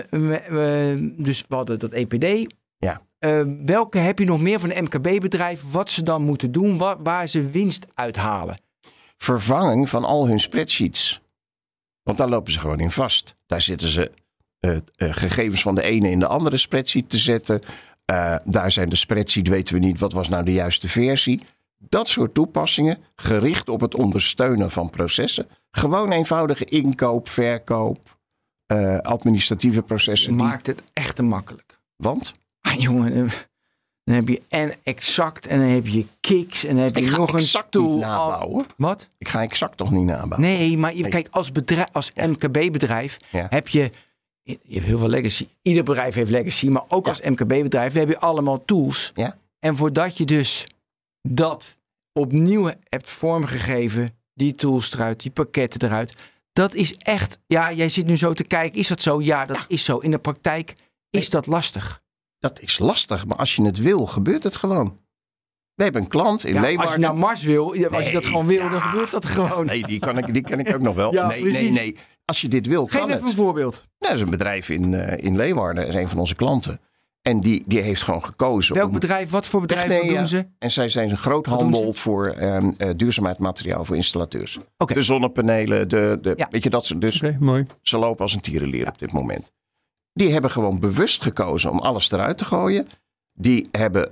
Dus we hadden dat EPD. Ja. Welke heb je nog meer van een MKB-bedrijf? Wat ze dan moeten doen, waar ze winst uithalen? Vervanging van al hun spreadsheets. Want daar lopen ze gewoon in vast. Daar zitten ze gegevens van de ene in de andere spreadsheet te zetten. Daar zijn de spreadsheet, weten we niet wat was nou de juiste versie. Dat soort toepassingen, gericht op het ondersteunen van processen. Gewoon eenvoudige inkoop, verkoop, administratieve processen. Maakt het echt te makkelijk. Want? Jongen, dan heb je en Exact en dan heb je Kix en dan heb je nog een tool. Niet nabouwen. Wat? Ik ga Exact toch niet nabouwen? Nee, maar kijk, als MKB-bedrijf heb je hebt heel veel legacy. Ieder bedrijf heeft legacy, maar ook als MKB-bedrijf heb je allemaal tools. Ja. En voordat je dus dat opnieuw hebt vormgegeven, die tools eruit, die pakketten eruit, dat is echt, jij zit nu zo te kijken, is dat zo? Ja, dat is zo. In de praktijk is dat lastig. Dat is lastig, maar als je het wil, gebeurt het gewoon. We hebben een klant in Leeuwarden. Als je naar Mars wil, als je dat gewoon wil, dan gebeurt dat gewoon. Nee, die kan ik ook nog wel. Ja, nee. Als je dit wil, kan het. Geef even een voorbeeld. Nou, dat is een bedrijf in Leeuwarden, dat is een van onze klanten. En die heeft gewoon gekozen. Welk bedrijf, wat voor bedrijf, wat doen ze? En zij zijn een groothandel voor duurzaamheidsmateriaal voor installateurs. Okay. De zonnepanelen, weet je dat ze dus. Mooi. Ze lopen als een tierenlier op dit moment. Die hebben gewoon bewust gekozen om alles eruit te gooien. Die hebben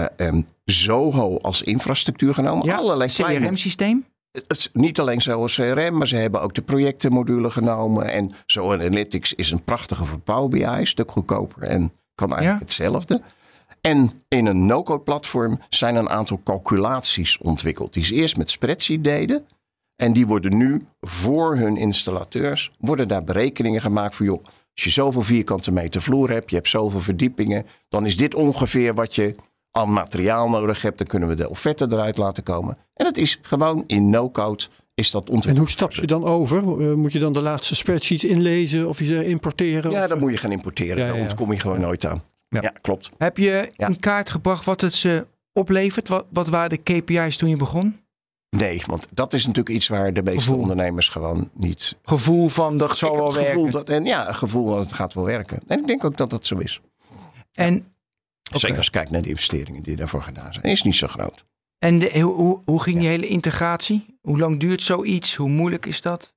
Zoho als infrastructuur genomen. Ja, allerlei CRM-systeem? Niet alleen Zoho CRM, maar ze hebben ook de projectenmodule genomen. En Zoho Analytics is een prachtige voor Power BI, een stuk goedkoper en kan eigenlijk hetzelfde. En in een no-code platform zijn een aantal calculaties ontwikkeld. Die ze eerst met spreadsheet deden. En die worden nu voor hun installateurs, worden daar berekeningen gemaakt voor, joh, als je zoveel vierkante meter vloer hebt, je hebt zoveel verdiepingen, dan is dit ongeveer wat je aan materiaal nodig hebt. Dan kunnen we de offerte eruit laten komen. En het is gewoon in no-code is dat ontwikkeld. En hoe stap je dan over? Moet je dan de laatste spreadsheets inlezen of je ze importeren? Ja, dan moet je gaan importeren. Daar ontkom je gewoon nooit aan. Ja, klopt. Heb je in kaart gebracht wat het ze oplevert? Wat waren de KPI's toen je begon? Nee, want dat is natuurlijk iets waar de meeste ondernemers gewoon niet... Gevoel van dat zal wel werken. Een gevoel dat het gaat wel werken. En ik denk ook dat dat zo is. En, zeker als je kijkt naar de investeringen die daarvoor gedaan zijn. Is niet zo groot. En hoe ging die hele integratie? Hoe lang duurt zoiets? Hoe moeilijk is dat?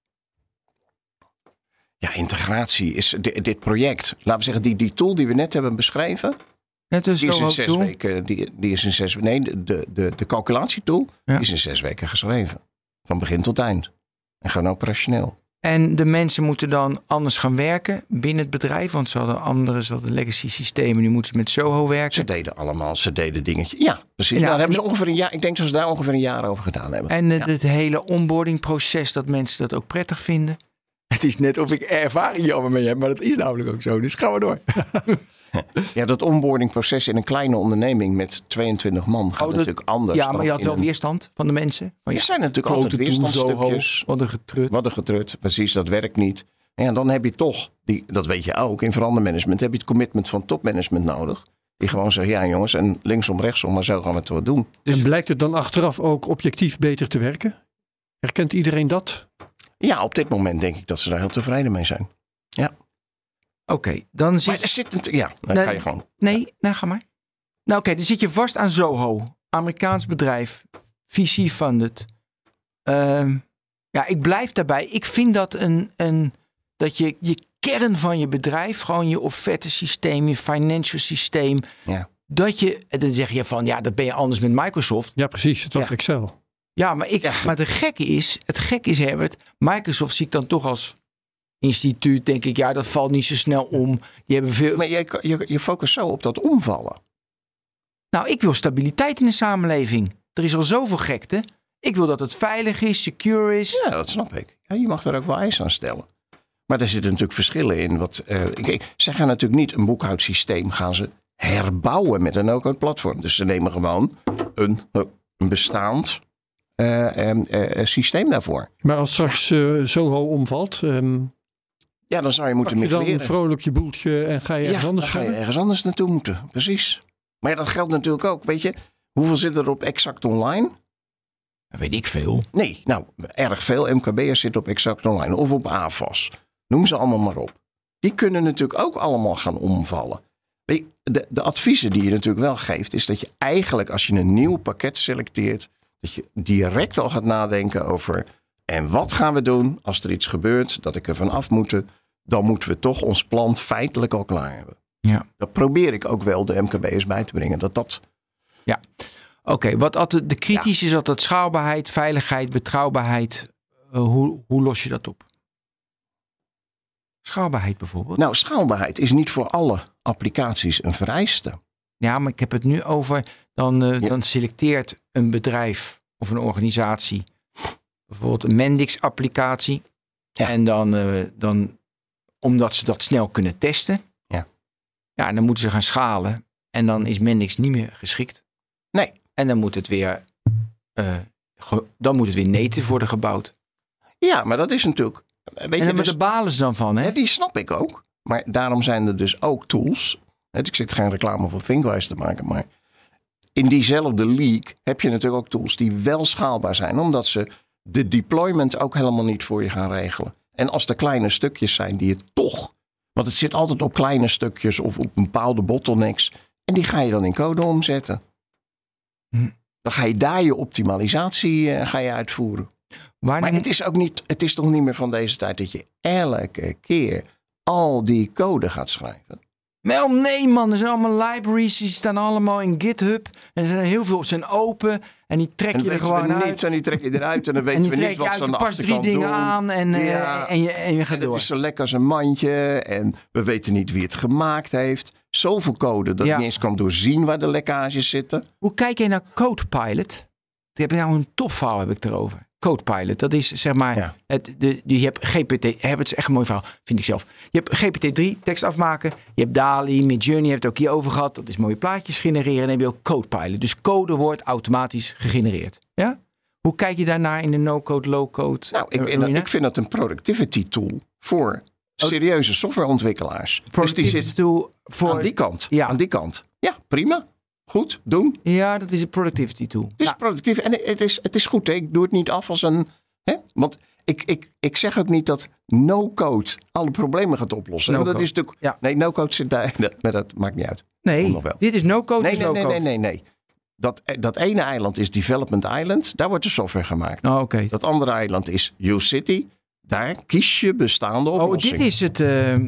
Ja, integratie is dit project. Laten we zeggen, die tool die we net hebben beschreven. Die is in 6 weken. Die is in 6 weken. Nee, de calculatietool is in 6 weken geschreven. Van begin tot eind. En gewoon operationeel. En de mensen moeten dan anders gaan werken binnen het bedrijf. Want ze hadden legacy systemen. Nu moeten ze met Zoho werken. Ze deden dingetjes. Ja, precies. Ja, daar hebben ze ongeveer een jaar. Ik denk dat ze daar ongeveer een jaar over gedaan hebben. En het hele onboardingproces, dat mensen dat ook prettig vinden. Het is net of ik ervaring jammer mee heb, maar dat is namelijk ook zo. Dus gaan we door. Ja, dat onboardingproces in een kleine onderneming met 22 man gaat natuurlijk anders. Ja, maar je had wel weerstand van de mensen. Er zijn natuurlijk altijd weerstandstukjes. Wat een getrut. Precies, dat werkt niet. En dan heb je toch, dat weet je ook, in verandermanagement heb je het commitment van topmanagement nodig. Die gewoon zeggen, ja jongens, en linksom, rechtsom, maar zo gaan we het wel doen. Dus blijkt het dan achteraf ook objectief beter te werken? Herkent iedereen dat? Ja, op dit moment denk ik dat ze daar heel tevreden mee zijn. Ja. Oké, dan zit... Maar er zit ga je gewoon. Nee, ga maar. Nou oké, dan zit je vast aan Zoho. Amerikaans bedrijf. VC-funded. Ik blijf daarbij. Ik vind dat dat je kern van je bedrijf, gewoon je offerte systeem, je financial systeem. Ja. Dan zeg je van, dat ben je anders met Microsoft. Ja, precies. Het was Excel. Ja, maar het gekke is, Herbert, Microsoft zie ik dan toch als instituut, denk ik, dat valt niet zo snel om. Die hebben veel... Maar je focust zo op dat omvallen. Nou, ik wil stabiliteit in de samenleving. Er is al zoveel gekte. Ik wil dat het veilig is, secure is. Ja, dat snap ik. Ja, je mag daar ook wel eisen aan stellen. Maar er zitten natuurlijk verschillen in. Zij gaan natuurlijk niet een boekhoudsysteem gaan ze herbouwen met een no-code platform. Dus ze nemen gewoon een bestaand systeem daarvoor. Maar als straks Zoho omvalt... dan zou je moeten migreren. Pak je dan vrolijk je boeltje en ga je ergens anders ga je ergens anders naartoe moeten. Precies. Maar dat geldt natuurlijk ook. Weet je, hoeveel zit er op Exact Online? Dat weet ik veel. Nee, erg veel MKB'ers zitten op Exact Online of op AFAS. Noem ze allemaal maar op. Die kunnen natuurlijk ook allemaal gaan omvallen. De adviezen die je natuurlijk wel geeft, is dat je eigenlijk als je een nieuw pakket selecteert, dat je direct al gaat nadenken over, en wat gaan we doen als er iets gebeurt, dat ik er van af moet. dan moeten we toch ons plan feitelijk al klaar hebben. Ja. Dat probeer ik ook wel de MKB'ers bij te brengen. Oké, wat altijd de kritisch is altijd schaalbaarheid, veiligheid, betrouwbaarheid. Hoe los je dat op? Schaalbaarheid bijvoorbeeld. Nou, schaalbaarheid is niet voor alle applicaties een vereiste. Ja, maar ik heb het nu over, dan selecteert een bedrijf of een organisatie bijvoorbeeld een Mendix applicatie. Ja. En dan omdat ze dat snel kunnen testen. Ja, en dan moeten ze gaan schalen. En dan is Mendix niet meer geschikt. Nee. En dan moet het weer native worden gebouwd. Ja, maar dat is natuurlijk... En daar balen ze dan van, hè? Ja, die snap ik ook. Maar daarom zijn er dus ook tools. Ik zit geen reclame voor ThinkWise te maken, maar in diezelfde league heb je natuurlijk ook tools die wel schaalbaar zijn, omdat ze de deployment ook helemaal niet voor je gaan regelen. En als er kleine stukjes zijn die het toch, want het zit altijd op kleine stukjes of op bepaalde bottlenecks, en die ga je dan in code omzetten. Dan ga je daar je optimalisatie uitvoeren. Maar het is toch niet meer van deze tijd dat je elke keer al die code gaat schrijven? Wel, nee man, er zijn allemaal libraries, die staan allemaal in GitHub. En er zijn heel veel, zijn open en die trek je er gewoon uit. En die trek je eruit en dan weten we niet wat ze aan de achterkant doen. pas 3 dingen aan en je gaat door. Het is zo lekker als een mandje en we weten niet wie het gemaakt heeft. Zoveel code dat je niet eens kan doorzien waar de lekkages zitten. Hoe kijk jij naar CodePilot? Ik heb nou een topverhaal heb ik erover. CodePilot, dat is zeg maar, je hebt GPT, het is echt een mooi verhaal, vind ik zelf. Je hebt GPT-3, tekst afmaken, je hebt DALL-E, Midjourney, je hebt het ook hier over gehad, dat is mooie plaatjes genereren, en dan heb je ook CodePilot. Dus code wordt automatisch gegenereerd. Ja? Hoe kijk je daarnaar in de no-code, low-code? Nou, ik vind dat een productivity tool voor serieuze softwareontwikkelaars. Productivity dus die zit tool voor aan die kant. Ja. Aan die kant. Ja, prima. Goed, doen. Ja, dat is een productivity tool. Het is productief en het is goed. Hè? Ik doe het niet af als een... Hè? Want ik zeg ook niet dat no-code alle problemen gaat oplossen. Want dat is natuurlijk... Ja. Nee, no-code zit daar... Maar dat maakt niet uit. Nee, dit is no-code. Nee. Dat ene eiland is Development Island. Daar wordt de software gemaakt. Oh, okay. Dat andere eiland is UCity. Daar kies je bestaande oplossingen. Oh, dit is het...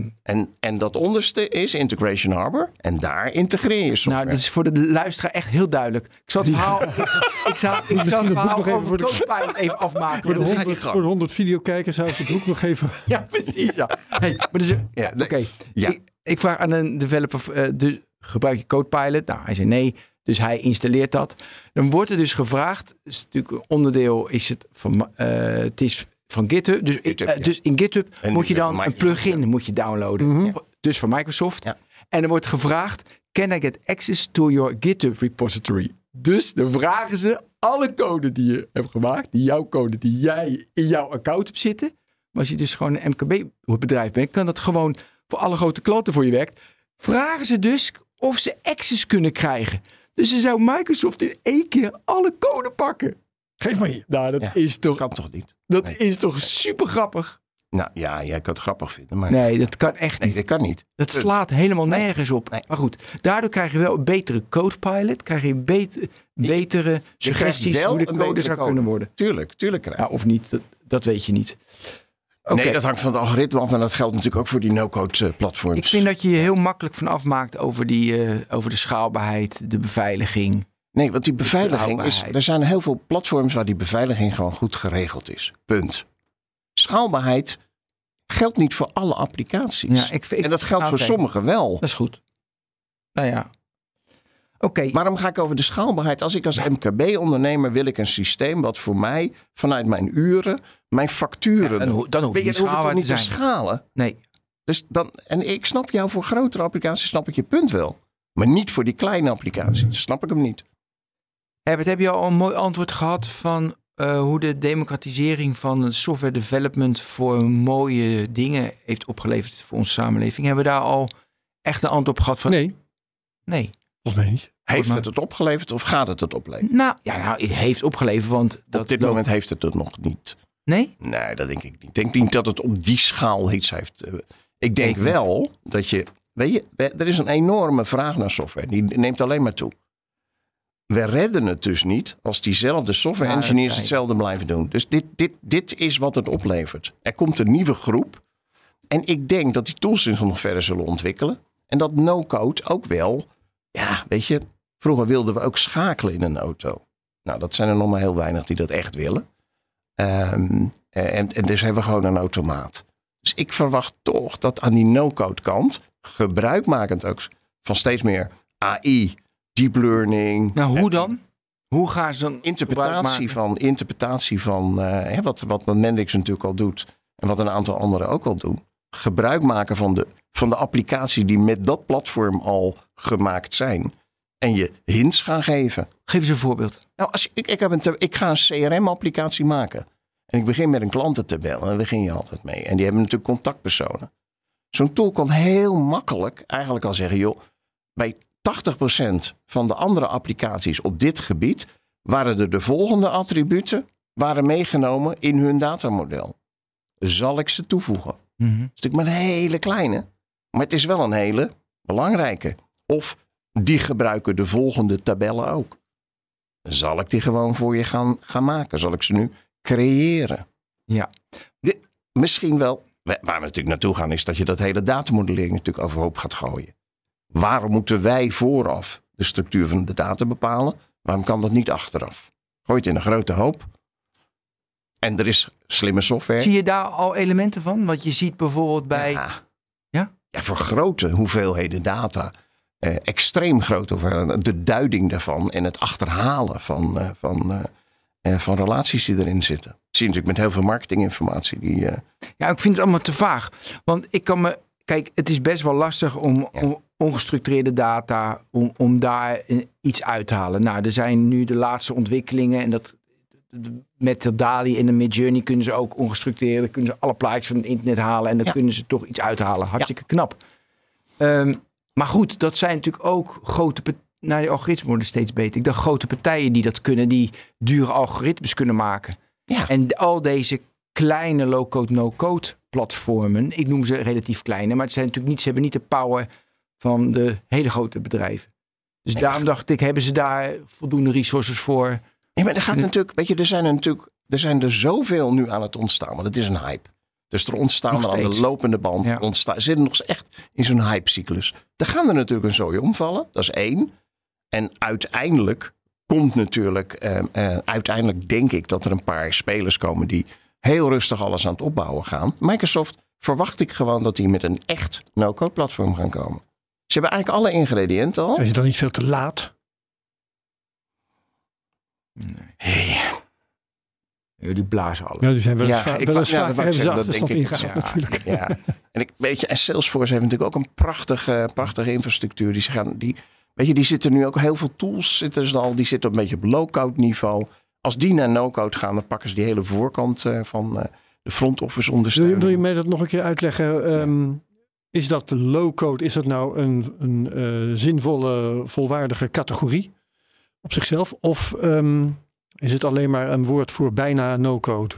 En dat onderste is Integration Harbor. En daar integreer je software. Nou, dat is voor de luisteraar echt heel duidelijk. Ik zal het verhaal, ik zal het verhaal over CodePilot even afmaken. Voor de 100 videokijkers zou ik het boek nog even... Ja, precies. Ja. Hey, maar dus, oké. Ja. Ik vraag aan een developer, gebruik je CodePilot? Nou, hij zei nee. Dus hij installeert dat. Dan wordt er dus gevraagd, is natuurlijk een onderdeel is het van... het is van GitHub. Dus in GitHub moet je dan een plugin moet je downloaden. Mm-hmm. Dus van Microsoft. Ja. En er wordt gevraagd, can I get access to your GitHub repository? Dus dan vragen ze alle code die je hebt gemaakt, jouw code die jij in jouw account hebt zitten. Maar als je dus gewoon een MKB-bedrijf bent, kan dat gewoon voor alle grote klanten voor je werkt. Vragen ze dus of ze access kunnen krijgen. Dus dan zou Microsoft in 1 keer alle code pakken. Geef maar hier. Nou, dat is toch... kan toch niet? Dat is toch super grappig? Nou ja, jij kan het grappig vinden. Maar... Nee, dat kan echt niet. Nee, dat kan niet. Dat slaat helemaal nergens op. Nee. Maar goed, daardoor krijg je wel een betere CodePilot. Krijg je betere suggesties hoe de code zou kunnen worden. Tuurlijk krijg je. Ja, of niet, dat weet je niet. Okay. Nee, dat hangt van het algoritme af. En dat geldt natuurlijk ook voor die no-code platforms. Ik vind dat je je heel makkelijk van afmaakt over de schaalbaarheid, de beveiliging. Nee, want die beveiliging is... Er zijn heel veel platforms waar die beveiliging gewoon goed geregeld is. Punt. Schaalbaarheid geldt niet voor alle applicaties. Ja, en dat geldt voor sommige wel. Dat is goed. Nou ja. Oké. Waarom ga ik over de schaalbaarheid? Als ik als MKB-ondernemer wil ik een systeem wat voor mij vanuit mijn uren, mijn facturen... Ja, dan hoef je het niet te schalen. Nee. Dus en ik snap jou voor grotere applicaties, snap ik je punt wel. Maar niet voor die kleine applicaties. Snap ik hem niet. Herbert, heb je al een mooi antwoord gehad van hoe de democratisering van software development voor mooie dingen heeft opgeleverd voor onze samenleving? Hebben we daar al echt een antwoord op gehad van? Nee. Volgens mij niet. Heeft het opgeleverd of gaat het opleveren? Nou, het heeft opgeleverd, want... Op dit moment heeft het nog niet. Nee? Nee, dat denk ik niet. Ik denk niet dat het op die schaal iets heeft. Ik denk wel dat je... Weet je, er is een enorme vraag naar software. Die neemt alleen maar toe. We redden het dus niet als diezelfde software engineers hetzelfde blijven doen. Dus dit is wat het oplevert. Er komt een nieuwe groep. En ik denk dat die tools zich nog verder zullen ontwikkelen. En dat no-code ook wel. Ja, weet je, vroeger wilden we ook schakelen in een auto. Nou, dat zijn er nog maar heel weinig die dat echt willen. En dus hebben we gewoon een automaat. Dus ik verwacht toch dat aan die no-code kant, gebruikmakend ook van steeds meer AI, deep learning. Nou, hoe dan? Hoe gaan ze dan interpretatie van wat Mendix natuurlijk al doet en wat een aantal anderen ook al doen. Gebruik maken van de applicaties die met dat platform al gemaakt zijn. En je hints gaan geven. Geef eens een voorbeeld. Nou, ik ga een CRM-applicatie maken. En ik begin met een klantentabel. En daar begin je altijd mee. En die hebben natuurlijk contactpersonen. Zo'n tool kan heel makkelijk eigenlijk al zeggen, joh, bij 80% van de andere applicaties op dit gebied waren er de volgende attributen meegenomen in hun datamodel. Zal ik ze toevoegen? Dat is natuurlijk maar een hele kleine. Maar het is wel een hele belangrijke. Of die gebruiken de volgende tabellen ook. Zal ik die gewoon voor je gaan maken? Zal ik ze nu creëren? Ja. Misschien wel. Waar we natuurlijk naartoe gaan is dat je dat hele datamodellering natuurlijk overhoop gaat gooien. Waarom moeten wij vooraf de structuur van de data bepalen? Waarom kan dat niet achteraf? Gooi het in een grote hoop. En er is slimme software. Zie je daar al elementen van? Want je ziet bijvoorbeeld bij... Ja, voor grote hoeveelheden data. Extreem grote hoeveelheden. De duiding daarvan en het achterhalen van relaties die erin zitten. Dat zie je natuurlijk met heel veel marketinginformatie. Ja, ik vind het allemaal te vaag. Want kijk, het is best wel lastig om ongestructureerde data, om daar iets uit te halen. Nou, er zijn nu de laatste ontwikkelingen en met de DALL-E en de Midjourney kunnen ze ook ongestructureerd, kunnen ze alle plaatjes van het internet halen en dan kunnen ze toch iets uithalen. Hartstikke knap. Maar goed, dat zijn natuurlijk ook grote die algoritmes worden steeds beter. Ik dacht grote partijen die dat kunnen, die dure algoritmes kunnen maken. Ja. En al deze kleine low-code, no-code platformen, ik noem ze relatief kleine, maar ze hebben niet de power van de hele grote bedrijven. Dus daarom dacht ik, hebben ze daar voldoende resources voor? Ja, maar er gaat natuurlijk, weet je, er zijn er zoveel nu aan het ontstaan, want het is een hype. Dus er ontstaan er aan de lopende band, zitten nog echt in zo'n hypecyclus. Daar gaan er natuurlijk een zooi omvallen, dat is 1. En uiteindelijk komt natuurlijk, uiteindelijk denk ik dat er een paar spelers komen die heel rustig alles aan het opbouwen gaan. Microsoft verwacht ik gewoon dat die met een echt no-code platform gaan komen. Ze hebben eigenlijk alle ingrediënten al. Is het dan niet veel te laat? Nee. Hey. Ja, die blazen alles. Ja, die zijn wel eens vaak hebben ze achterstand ingehaald natuurlijk. Ja. En Salesforce heeft natuurlijk ook een prachtige infrastructuur. Die zitten nu ook heel veel tools die zitten een beetje op low-code niveau. Als die naar no-code gaan, dan pakken ze die hele voorkant van de front office ondersteunen. Wil je mij dat nog een keer uitleggen? Is dat low-code, is dat nou een zinvolle, volwaardige categorie op zichzelf? Of is het alleen maar een woord voor bijna no-code?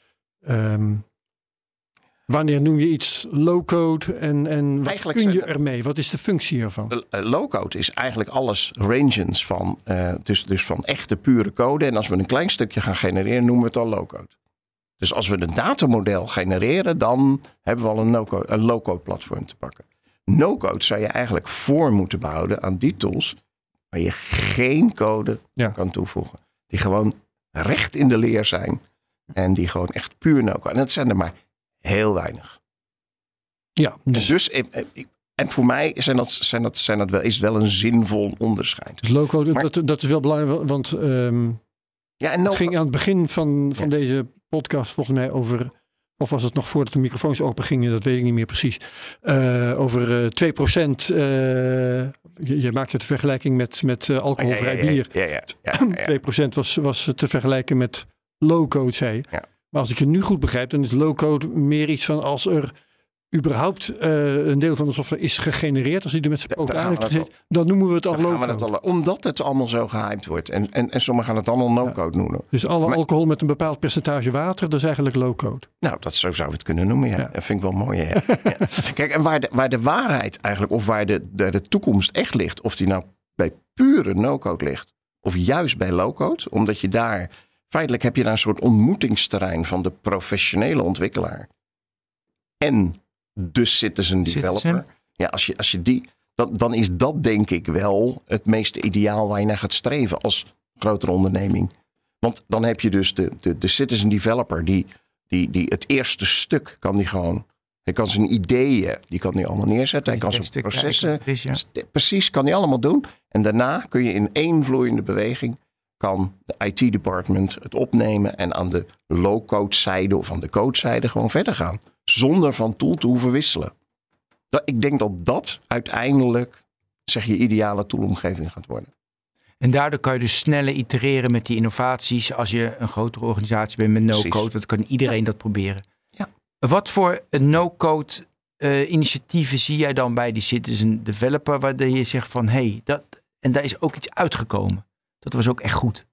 Wanneer noem je iets low-code en wat kun je ermee? Wat is de functie ervan? Low-code is eigenlijk alles ranges van, dus van echte pure code. En als we een klein stukje gaan genereren, noemen we het al low-code. Dus als we een datamodel genereren, dan hebben we al een low-code platform te pakken. No-code zou je eigenlijk voor moeten behouden aan die tools waar je geen code kan toevoegen. Die gewoon recht in de leer zijn. En die gewoon echt puur no-code. En dat zijn er maar heel weinig. Ja. Dus en voor mij is het wel een zinvol onderscheid. Dus low-code, dat is wel belangrijk. Want het ging aan het begin van deze podcast volgens mij over, of was het nog voordat de microfoons open gingen, dat weet ik niet meer precies, over 2%. Je maakte de vergelijking met alcoholvrij bier. 2% was te vergelijken met low-code, zei je. Ja. Maar als ik je nu goed begrijp, dan is low-code meer iets van als er überhaupt een deel van de software is gegenereerd, als die er met zijn poot aan heeft gezet, dan noemen we het al low-code. Omdat het allemaal zo gehyped wordt. En sommigen gaan het allemaal no-code noemen. Dus alcohol met een bepaald percentage water, dat is eigenlijk low-code. Nou, zo zou je het kunnen noemen, ja. Dat vind ik wel mooi, ja. Kijk, en waar de waarheid eigenlijk, of waar de toekomst echt ligt, of die nou bij pure no-code ligt, of juist bij low-code, omdat je daar, feitelijk heb je daar een soort ontmoetingsterrein van de professionele ontwikkelaar en de citizen developer. Ja, als je die... Dan is dat denk ik wel het meeste ideaal waar je naar gaat streven als grotere onderneming. Want dan heb je dus de citizen developer die het eerste stuk kan die gewoon... Hij kan zijn ideeën, die kan hij allemaal neerzetten. Hij kan zijn processen, precies, kan hij allemaal doen. En daarna kun je in één vloeiende beweging, kan de IT-department het opnemen en aan de low-code zijde of aan de code-zijde gewoon verder gaan. Zonder van tool te hoeven wisselen. Ik denk dat uiteindelijk, je ideale toolomgeving gaat worden. En daardoor kan je dus sneller itereren met die innovaties als je een grotere organisatie bent met no-code. Want dan kan iedereen dat proberen. Ja. Wat voor no-code initiatieven zie jij dan bij die citizen developer, waar je zegt van en daar is ook iets uitgekomen. Dat was ook echt goed.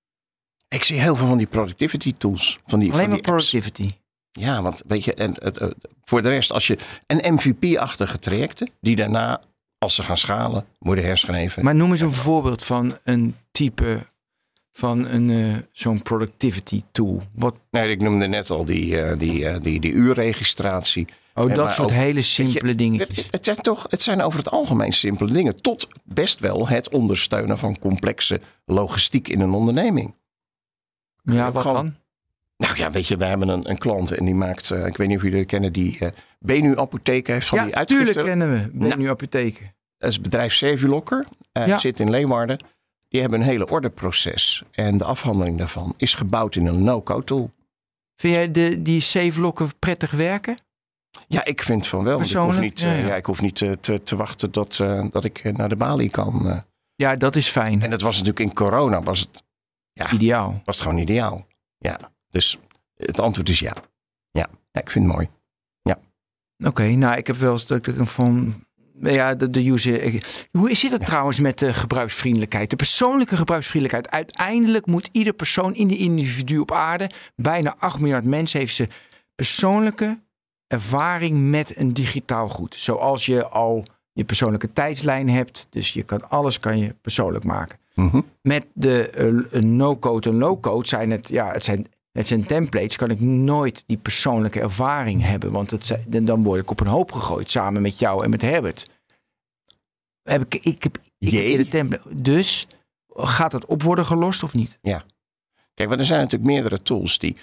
Ik zie heel veel van die productivity tools. Alleen maar productivity. Ja, want weet je, voor de rest, als je een MVP-achtige trajecten, die daarna, als ze gaan schalen, worden herschreven. Maar noem eens een voorbeeld van een type van zo'n productivity tool. Nee, ik noemde net al die uurregistratie. Dat soort hele simpele dingetjes. Het zijn over het algemeen simpele dingen. Tot best wel het ondersteunen van complexe logistiek in een onderneming. Ja, wat dan? Nou ja, weet je, wij hebben een klant en die maakt, ik weet niet of jullie kennen, die Benu Apotheek heeft van die uitgiften. Ja, tuurlijk kennen we Benu Apotheken. Dat is het bedrijf Servilocker, zit in Leeuwarden. Die hebben een hele orderproces en de afhandeling daarvan is gebouwd in een no-code tool. Vind jij die Servilocker prettig werken? Ja, ik vind van wel. Ik hoef niet te wachten dat ik naar de balie kan. Ja, dat is fijn. En dat was natuurlijk in corona, was het ideaal. Was het gewoon ideaal. Ja. Dus het antwoord is ja. Ja, ik vind het mooi. Ja. Oké, nou ik heb wel eens van... Ja, de user... Hoe zit het trouwens met de gebruiksvriendelijkheid? De persoonlijke gebruiksvriendelijkheid. Uiteindelijk moet ieder persoon, ieder individu op aarde, bijna 8 miljard mensen, heeft ze persoonlijke ervaring met een digitaal goed. Zoals je al je persoonlijke tijdslijn hebt. Dus je kan alles persoonlijk maken. Mm-hmm. Met de no-code en low-code zijn het zijn templates, kan ik nooit die persoonlijke ervaring hebben. Want dan word ik op een hoop gegooid samen met jou en met Herbert. Ik heb de template. Dus gaat dat op worden gelost of niet? Ja. Kijk, want er zijn natuurlijk meerdere tools die...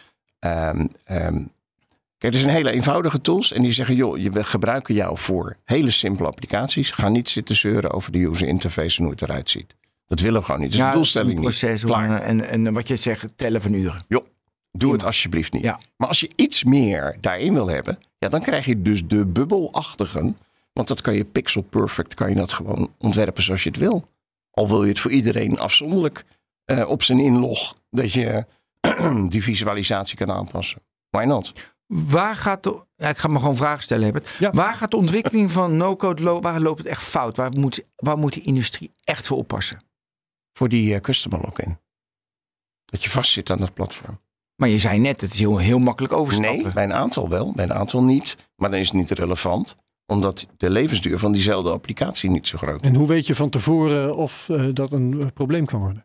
Kijk, er zijn hele eenvoudige tools en die zeggen, we gebruiken jou voor hele simpele applicaties. Ga niet zitten zeuren over de user interface en hoe het eruit ziet. Dat willen we gewoon niet. Dat is een doelstelling niet. Proces en wat je zegt, tellen van uren. Doe het alsjeblieft niet. Ja. Maar als je iets meer daarin wil hebben, dan krijg je dus de bubbelachtigen. Want dat kan je pixel perfect, kan je dat gewoon ontwerpen zoals je het wil. Al wil je het voor iedereen afzonderlijk op zijn inlog, dat je die visualisatie kan aanpassen. Why not? Waar gaat ik ga me gewoon vragen stellen, Herbert. Ja. Waar gaat de ontwikkeling van no-code, waar loopt het echt fout? Waar moet de industrie echt voor oppassen? Voor die customer login. Dat je vastzit aan dat platform. Maar je zei net, het is heel makkelijk overstappen. Nee, bij een aantal wel, bij een aantal niet. Maar dan is het niet relevant, omdat de levensduur van diezelfde applicatie niet zo groot is. En hoe weet je van tevoren of dat een probleem kan worden?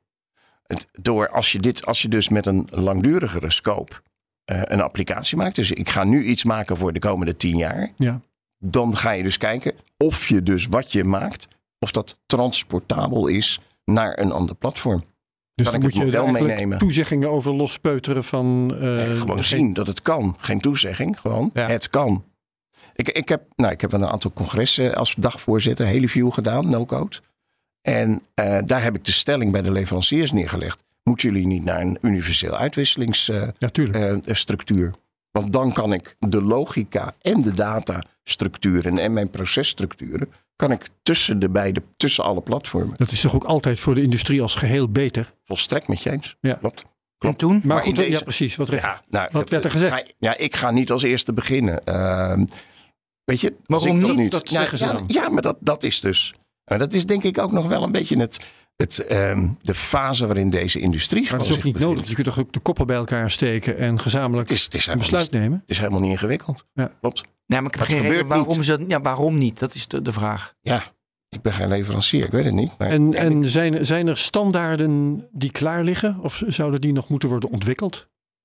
Als je dus met een langdurigere scope een applicatie maakt. Dus ik ga nu iets maken voor de komende 10 jaar. Ja. Dan ga je dus kijken of je dus wat je maakt, of dat transportabel is naar een ander platform. Dus dan moet je wel meenemen. Toezeggingen over lospeuteren van... gewoon zien dat het kan. Geen toezegging, gewoon het kan. Ik heb een aantal congressen als dagvoorzitter, Heliview gedaan, no-code. En daar heb ik de stelling bij de leveranciers neergelegd. Moeten jullie niet naar een universeel uitwisselingsstructuur? Want dan kan ik de logica en de datastructuren en mijn processtructuren kan ik tussen alle platformen. Dat is toch ook altijd voor de industrie als geheel beter? Volstrekt met je eens. Ja. Klopt. En toen? Maar goed, ja precies. Wat werd er gezegd? Ik ga niet als eerste beginnen. Weet je? Waarom niet? Dat zeggen ze dan. Ja, maar dat is dus... Dat is denk ik ook nog wel een beetje de fase waarin deze industrie maar dat is ook niet nodig. Je kunt toch ook de koppen bij elkaar steken en gezamenlijk een besluit nemen? Het is helemaal niet ingewikkeld. Ja. Klopt. Nee, maar ik heb geen reden waarom niet? Dat is de vraag. Ja, ik ben geen leverancier. Ik weet het niet. Maar en zijn er standaarden die klaar liggen? Of zouden die nog moeten worden ontwikkeld?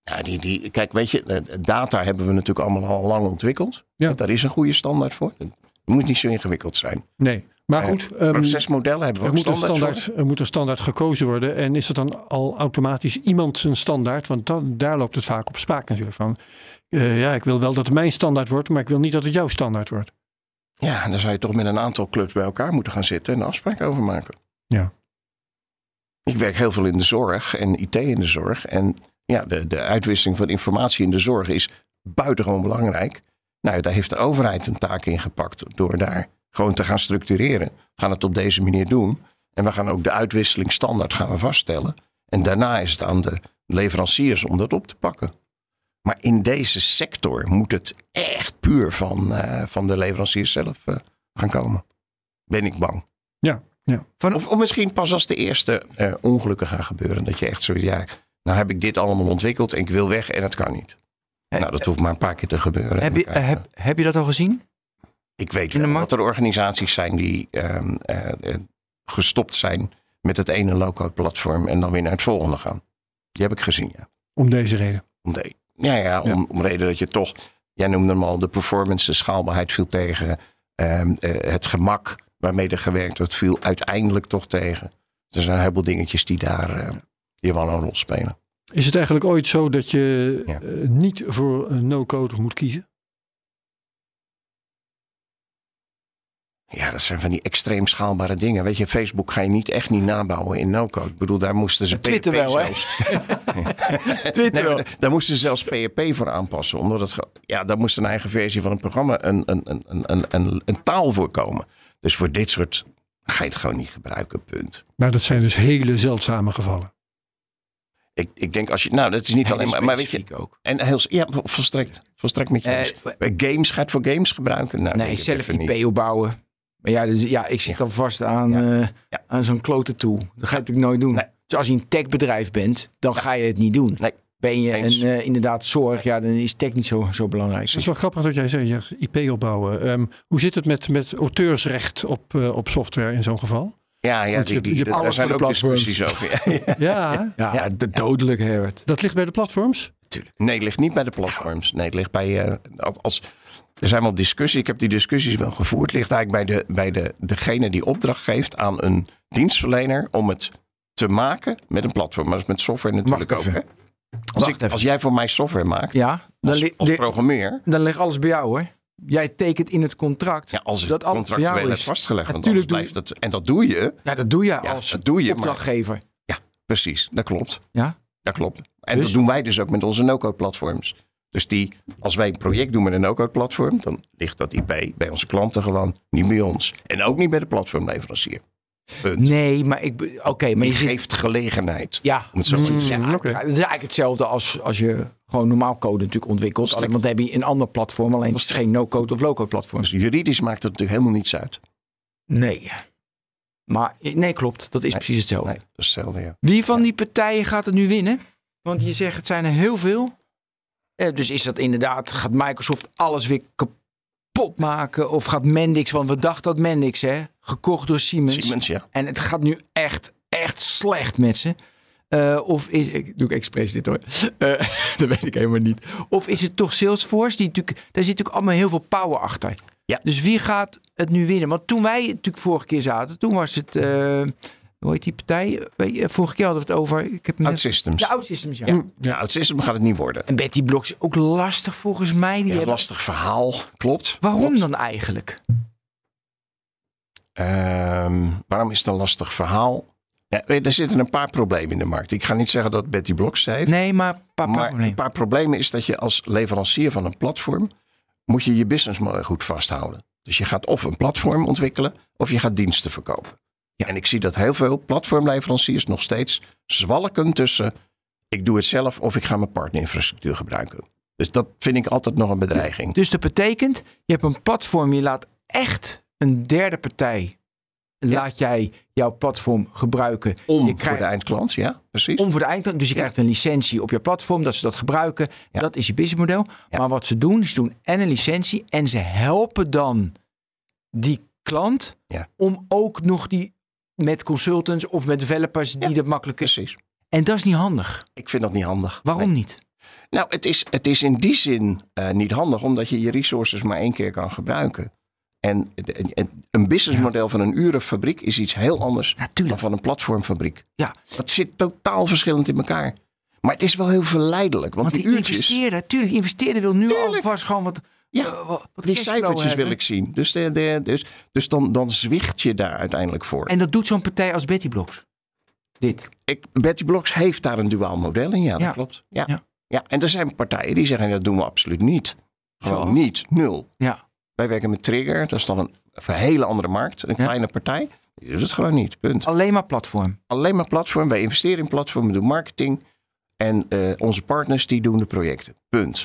Ja, kijk, weet je, data hebben we natuurlijk allemaal al lang ontwikkeld. Ja. Daar is een goede standaard voor. Het moet niet zo ingewikkeld zijn. Nee, maar goed. Procesmodellen hebben we ook standaard voor. Er moet een standaard gekozen worden. En is dat dan al automatisch iemand zijn standaard? Want daar loopt het vaak op spaak natuurlijk van. Ik wil wel dat het mijn standaard wordt, maar ik wil niet dat het jouw standaard wordt. Ja, dan zou je toch met een aantal clubs bij elkaar moeten gaan zitten en een afspraak over maken. Ja. Ik werk heel veel in de zorg en IT in de zorg. En ja, de uitwisseling van informatie in de zorg is buitengewoon belangrijk. Nou, daar heeft de overheid een taak in gepakt door daar gewoon te gaan structureren. We gaan het op deze manier doen. En we gaan ook de uitwisseling standaard gaan we vaststellen. En daarna is het aan de leveranciers om dat op te pakken. Maar in deze sector moet het echt puur van de leveranciers zelf gaan komen. Ben ik bang. Ja. Of misschien pas als de eerste ongelukken gaan gebeuren. Dat je echt zo, nou heb ik dit allemaal ontwikkeld en ik wil weg en het kan niet. Nou, dat hoeft maar een paar keer te gebeuren. Heb je dat al gezien? Ik weet wel dat er organisaties zijn die gestopt zijn met het ene low-code platform en dan weer naar het volgende gaan. Die heb ik gezien, ja. Om deze reden? Om reden dat je toch, jij noemde hem al, de performance, de schaalbaarheid viel tegen. Het gemak waarmee er gewerkt wordt viel uiteindelijk toch tegen. Er zijn een heleboel dingetjes die daar wel een rol spelen. Is het eigenlijk ooit zo dat je niet voor no-code moet kiezen? Ja, dat zijn van die extreem schaalbare dingen. Weet je, Facebook ga je echt niet nabouwen in no-code. Ik bedoel, daar moesten ze Twitter wel, zelfs. Twitter wel. Daar moesten ze zelfs PHP voor aanpassen. Omdat daar moest een eigen versie van een programma een taal voor komen. Dus voor dit soort ga je het gewoon niet gebruiken, punt. Maar dat zijn dus hele zeldzame gevallen. Ik denk als je, nou, dat is niet alleen maar weet je ook. En volstrekt met je eens. Bij games ga je het voor games gebruiken. Nou, nee, zelf IP opbouwen. Maar ik zit dan vast aan zo'n klote tool. Dat ga je natuurlijk nooit doen. Nee. Dus als je een techbedrijf bent, dan ga je het niet doen. Nee. Ben je inderdaad zorg, dan is tech niet zo belangrijk. Het is wel grappig dat jij zegt, IP opbouwen. Hoe zit het met auteursrecht op software in zo'n geval? Ja, daar zijn ook discussies over. Ja, dodelijk, Herbert. Dat ligt bij de platforms? Tuurlijk. Nee, het ligt niet bij de platforms. Nee, het ligt bij... er zijn wel discussies. Ik heb die discussies wel gevoerd. Het ligt eigenlijk bij degene die opdracht geeft aan een dienstverlener om het te maken met een platform. Maar dat is met software natuurlijk ook. Hè? Als jij voor mij software maakt, als programmeur... Dan ligt alles bij jou, hoor. Jij tekent in het contract. Ja, als het contractueel is vastgelegd. Want anders blijft het. En dat doe je. Ja, dat doe je als opdrachtgever. Ja, precies. Dat klopt. Ja? Dat klopt. En dat doen wij dus ook met onze no-code platforms. Dus als wij een project doen met een no-code platform, dan ligt dat IP bij onze klanten gewoon, niet bij ons. En ook niet bij de platformleverancier. Punt. Nee, maar maar je geeft gelegenheid. Ja, om het zo te zeggen. Okay. Het is eigenlijk hetzelfde als je gewoon normaal code natuurlijk ontwikkelt. Want dan heb je een ander platform, alleen het is geen no-code of low-code platform. Dus juridisch maakt het natuurlijk helemaal niets uit. Nee. Maar nee, klopt. Dat is precies hetzelfde. Nee, dat is hetzelfde, ja. Wie van die partijen gaat het nu winnen? Want je zegt het zijn er heel veel. Dus is dat inderdaad, gaat Microsoft alles weer kapot maken? Of gaat Mendix, want we dachten dat Mendix, gekocht door Siemens. Ja. En het gaat nu echt slecht met ze. Of is, ik doe expres dit hoor. Dat weet ik helemaal niet. Of is het toch Salesforce? Daar zit natuurlijk allemaal heel veel power achter. Ja. Dus wie gaat het nu winnen? Want toen wij natuurlijk vorige keer zaten, toen was het... hoe heet die partij? Vorige keer hadden we het over... OutSystems. Ja, OutSystems, ja. Ja, OutSystems gaat het niet worden. En Betty Blocks is ook lastig volgens mij. Een lastig verhaal, klopt. Waarom dan eigenlijk? Waarom is het een lastig verhaal? Ja, er zitten een paar problemen in de markt. Ik ga niet zeggen dat Betty Blocks heeft. Nee, maar een paar problemen is dat je als leverancier van een platform moet je businessmodel goed vasthouden. Dus je gaat of een platform ontwikkelen of je gaat diensten verkopen. Ja. En ik zie dat heel veel platformleveranciers nog steeds zwalken tussen ik doe het zelf of ik ga mijn partnerinfrastructuur gebruiken. Dus dat vind ik altijd nog een bedreiging. Dus dat betekent, je hebt een platform, je laat echt een derde partij, laat jij jouw platform gebruiken. Voor de eindklant, ja, precies. Om voor de eindklant, dus je krijgt een licentie op je platform, dat ze dat gebruiken. Ja. Dat is je businessmodel. Ja. Maar wat ze doen en een licentie en ze helpen dan die klant om ook nog met consultants of met developers die dat makkelijk is. Precies. En dat is niet handig. Ik vind dat niet handig. Waarom niet? Nou, het is in die zin niet handig, omdat je resources maar 1 keer kan gebruiken. En een businessmodel van een urenfabriek is iets heel anders dan van een platformfabriek. Ja. Dat zit totaal verschillend in elkaar. Maar het is wel heel verleidelijk. Want die uurtjes... die investeerder wil nu alvast gewoon wat die cijfertjes wil ik zien. Dus dan zwicht je daar uiteindelijk voor. En dat doet zo'n partij als Betty Blocks. Betty Blocks heeft daar een duaal model in. Ja, dat klopt. Ja, en er zijn partijen die zeggen, dat doen we absoluut niet. Gewoon niet, 0. Ja. Wij werken met Trigger. Dat is dan een hele andere markt. Een kleine partij. Die doet het gewoon niet. Punt. Alleen maar platform. Alleen maar platform. Wij investeren in platform. We doen marketing. En onze partners die doen de projecten. Punt.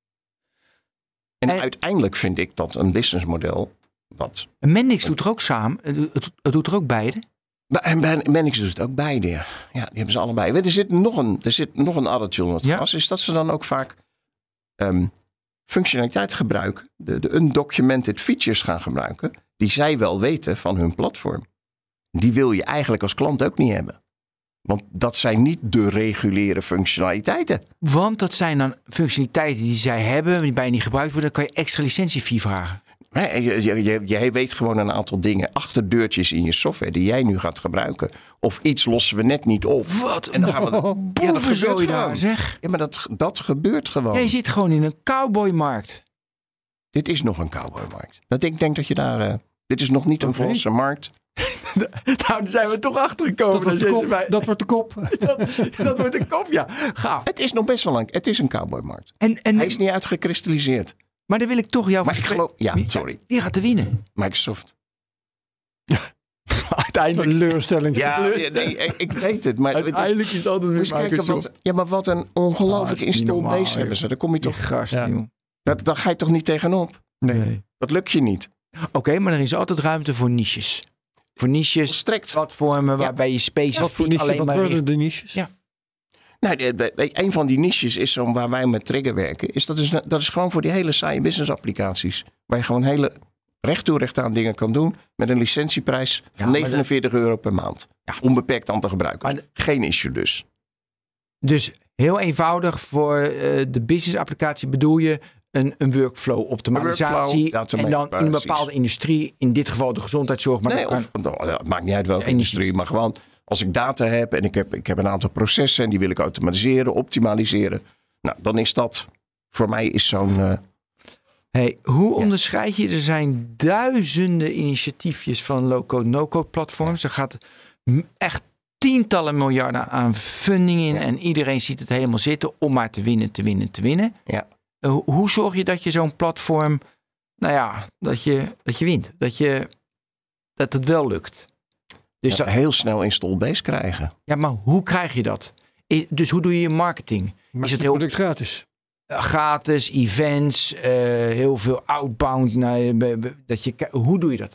En uiteindelijk vind ik dat een businessmodel wat... Mendix doet er ook samen. Het doet er ook beide. En Mendix doet het ook beide, ja. Ja, die hebben ze allebei. Er zit nog een addertje onder het gras. Is dat ze dan ook vaak functionaliteit gebruiken. De undocumented features gaan gebruiken. Die zij wel weten van hun platform. Die wil je eigenlijk als klant ook niet hebben. Want dat zijn niet de reguliere functionaliteiten. Want dat zijn dan functionaliteiten die zij hebben, die bijna niet gebruikt worden. Dan kan je extra licentiefee vragen. Jij weet gewoon een aantal dingen, achterdeurtjes in je software die jij nu gaat gebruiken. Of iets lossen we net niet op. Wat? En dan gaan we dat gebeurt gewoon. Daar, zeg. Ja, maar dat gebeurt gewoon. Jij zit gewoon in een cowboymarkt. Dit is nog een cowboymarkt. Ik denk dat je daar... dit is nog niet een volse markt. Nou, daar zijn we toch achter gekomen. Dat wordt de kop. Dat wordt de kop, ja. Gaaf. Het is nog best wel lang. Het is een cowboymarkt. En hij is niet uitgekristalliseerd. Maar dan wil ik toch jou sorry. Wie gaat er winnen? Microsoft. Uiteindelijk. Teleurstelling. Ja, ik weet het. Maar uiteindelijk is het altijd weer Microsoft. Maar wat een ongelooflijke install base hebben ze. Daar kom je toch... Gast, daar ga je toch niet tegenop? Nee. Dat lukt je niet. Oké, maar er is altijd ruimte voor niches. Voor niches, strikt platformen waarbij je specifiek alleen maar... Wat worden de niches? Ja. Nou, een van die niches is zo waar wij met Trigger werken. Dat is gewoon voor die hele saaie business applicaties. Waar je gewoon hele recht toe recht aan dingen kan doen. Met een licentieprijs van €49 per maand. Ja. Onbeperkt aan te gebruiken. Maar geen issue dus. Dus heel eenvoudig voor de business applicatie bedoel je een workflow optimalisatie. En dan in een bepaalde industrie. In dit geval de gezondheidszorg. Maar het maakt niet uit welke industrie. Maar gewoon als ik data heb en ik heb een aantal processen. En die wil ik automatiseren, optimaliseren. Nou, dan is dat voor mij is zo'n... Hoe onderscheid je? Er zijn duizenden initiatiefjes van low-code, no-code platforms. Er gaat echt tientallen miljarden aan funding in. En iedereen ziet het helemaal zitten om maar te winnen. Ja. Hoe zorg je dat je zo'n platform, dat je wint? Dat het wel lukt. Dus heel snel install base krijgen. Ja, maar hoe krijg je dat? Dus hoe doe je je marketing? Maar is het heel product gratis? Gratis, events, heel veel outbound. Hoe doe je dat?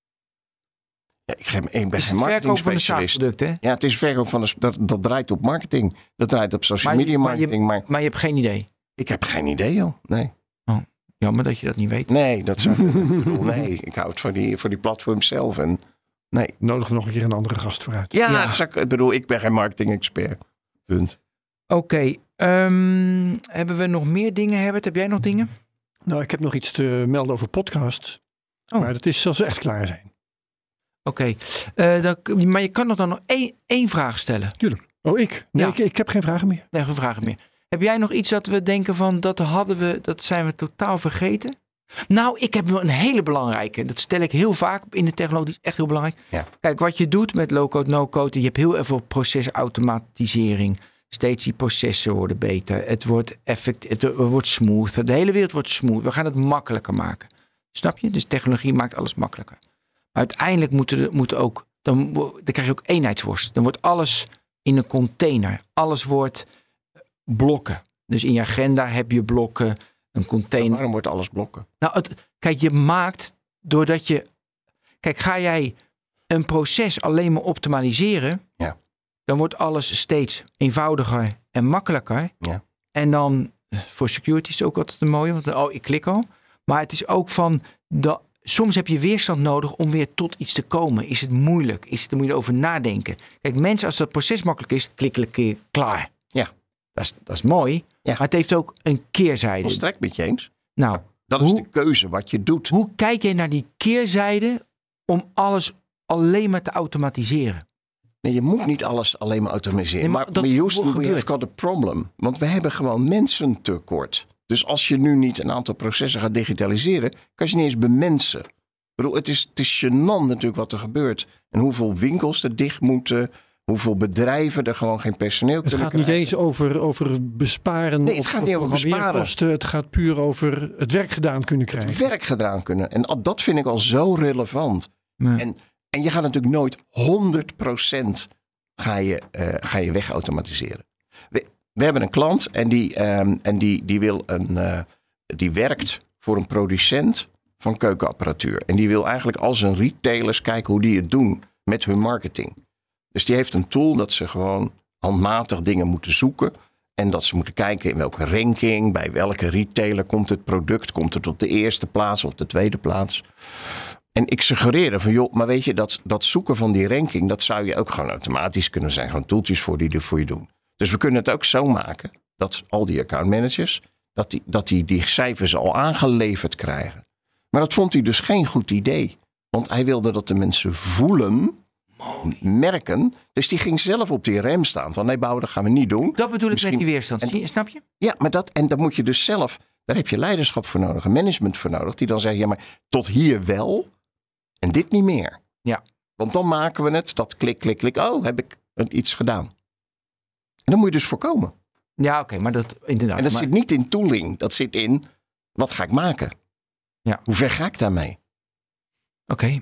Ja, ik ben geen marketing specialist. Ja, het is verkoop van dat draait op marketing. Dat draait op social media marketing. Maar je hebt geen idee? Ik heb geen idee, joh. Nee. Oh, jammer dat je dat niet weet. Nee, dat zou ik houd voor die platform zelf. En nee. Nodigen we nog een keer een andere gast vooruit. Ja. Ik ben geen marketing expert. Punt. Oké. Hebben we nog meer dingen, Herbert? Heb jij nog dingen? Nou, ik heb nog iets te melden over podcasts. Maar dat is als ze echt klaar zijn. Oké. Maar je kan nog dan nog één vraag stellen. Tuurlijk. Oh, ik? Nee, ik heb geen vragen meer. Nee, geen vragen meer. Heb jij nog iets dat we denken van, dat zijn we totaal vergeten? Nou, ik heb nog een hele belangrijke. Dat stel ik heel vaak in de technologie. Is echt heel belangrijk. Ja. Kijk, wat je doet met low-code, no-code. Je hebt heel veel procesautomatisering. Steeds die processen worden beter. Het wordt smooth. De hele wereld wordt smooth. We gaan het makkelijker maken. Snap je? Dus technologie maakt alles makkelijker. Maar uiteindelijk dan krijg je ook eenheidsworst. Dan wordt alles in een container. Alles wordt blokken. Dus in je agenda heb je blokken, een container. Waarom wordt alles blokken? Nou, kijk, je maakt doordat je... Kijk, ga jij een proces alleen maar optimaliseren... Ja. Dan wordt alles steeds eenvoudiger en makkelijker. Ja. En dan, voor security is het ook altijd een mooie, want ik klik al. Maar het is ook van, soms heb je weerstand nodig om weer tot iets te komen. Is het moeilijk? Dan moet je erover nadenken. Kijk, mensen, als dat proces makkelijk is, klik, klaar. Ja. Dat is mooi. Ja. Maar het heeft ook een keerzijde. Volstrekt met je eens. Nou, Dat is de keuze wat je doet. hoe kijk jij naar die keerzijde om alles alleen maar te automatiseren? Nee, je moet niet alles alleen maar automatiseren. Nee, maar maar dat Houston, we gebeurt. have got a problem. Want we hebben gewoon mensentekort. Dus als je nu niet een aantal processen gaat digitaliseren, kan je niet eens bemensen. Ik bedoel, het is gênant natuurlijk wat er gebeurt. En hoeveel winkels er dicht moeten. Hoeveel bedrijven er gewoon geen personeel Het kunnen gaat niet krijgen. eens over besparen. Nee, het gaat niet over besparen. Programmeerkosten. Het gaat puur over het werk gedaan kunnen krijgen. Werk gedaan kunnen. En dat vind ik al zo relevant. Ja. En je gaat natuurlijk nooit 100% ga je wegautomatiseren. We hebben een klant en die werkt voor een producent van keukenapparatuur. En die wil eigenlijk al zijn retailers kijken hoe die het doen met hun marketing. Dus die heeft een tool dat ze gewoon handmatig dingen moeten zoeken. En dat ze moeten kijken in welke ranking, bij welke retailer komt het product. Komt het op de eerste plaats of de tweede plaats? En ik suggereerde van joh, maar weet je, dat zoeken van die ranking, dat zou je ook gewoon automatisch kunnen zijn. Gewoon toeltjes die er voor je doen. Dus we kunnen het ook zo maken dat al die accountmanagers, dat die cijfers al aangeleverd krijgen. Maar dat vond hij dus geen goed idee. Want hij wilde dat de mensen voelen, merken. Dus die ging zelf op die rem staan. Van nee, Bouwer, dat gaan we niet doen. Dat bedoel ik Misschien- met die weerstand. Snap je? Ja, maar dan moet je dus zelf, daar heb je leiderschap voor nodig, een management voor nodig. Die dan zeggen, ja, maar tot hier wel en dit niet meer. Ja. Want dan maken we het, dat klik. Oh, heb ik iets gedaan. En dat moet je dus voorkomen. Ja, oké, maar dat inderdaad. En dat maar- zit niet in tooling. Dat zit in, wat ga ik maken? Ja. Hoe ver ga ik daarmee? Oké.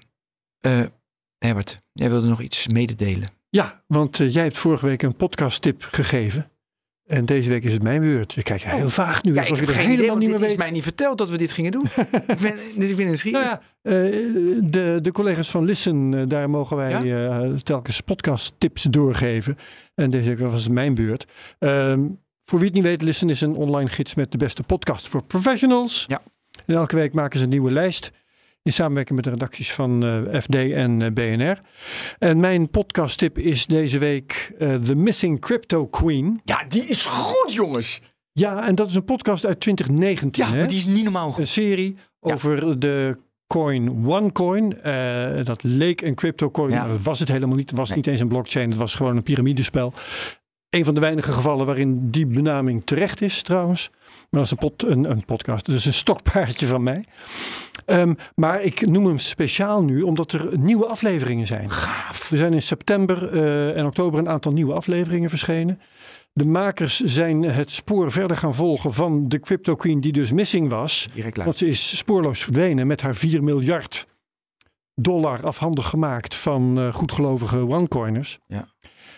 Herbert, jij wilde nog iets mededelen. Ja, want jij hebt vorige week een podcasttip gegeven. En deze week is het mijn beurt. Je kijkt heel vaag nu. Ja, alsof ik je heb er geen idee, helemaal want niet dit meer is weet. mij niet verteld dat we dit gingen doen. ik ben nieuwsgierig. Nou ja, de collega's van Listen, daar mogen wij telkens podcasttips doorgeven. En deze week was het mijn beurt. Voor wie het niet weet, Listen is een online gids met de beste podcast voor professionals. Ja. En elke week maken ze een nieuwe lijst. In samenwerking met de redacties van FD en BNR. En mijn podcasttip is deze week The Missing Crypto Queen. Ja, die is goed, jongens. Ja, en dat is een podcast uit 2019. Ja, hè? maar die is niet normaal goed. Een serie over de coin OneCoin. Dat leek een cryptocoin, Ja. maar dat was het helemaal niet. Het was niet eens een blockchain, het was gewoon een piramidespel. Een van de weinige gevallen waarin die benaming terecht is trouwens. Maar dat is een podcast, dus een stokpaardje van mij. Maar ik noem hem speciaal nu, omdat er nieuwe afleveringen zijn. Gaaf. Er zijn in september en oktober een aantal nieuwe afleveringen verschenen. De makers zijn het spoor verder gaan volgen van de Crypto Queen die dus missing was. Direct klaar. Want ze is spoorloos verdwenen met haar $4 miljard afhandig gemaakt van goedgelovige OneCoiners. Ja.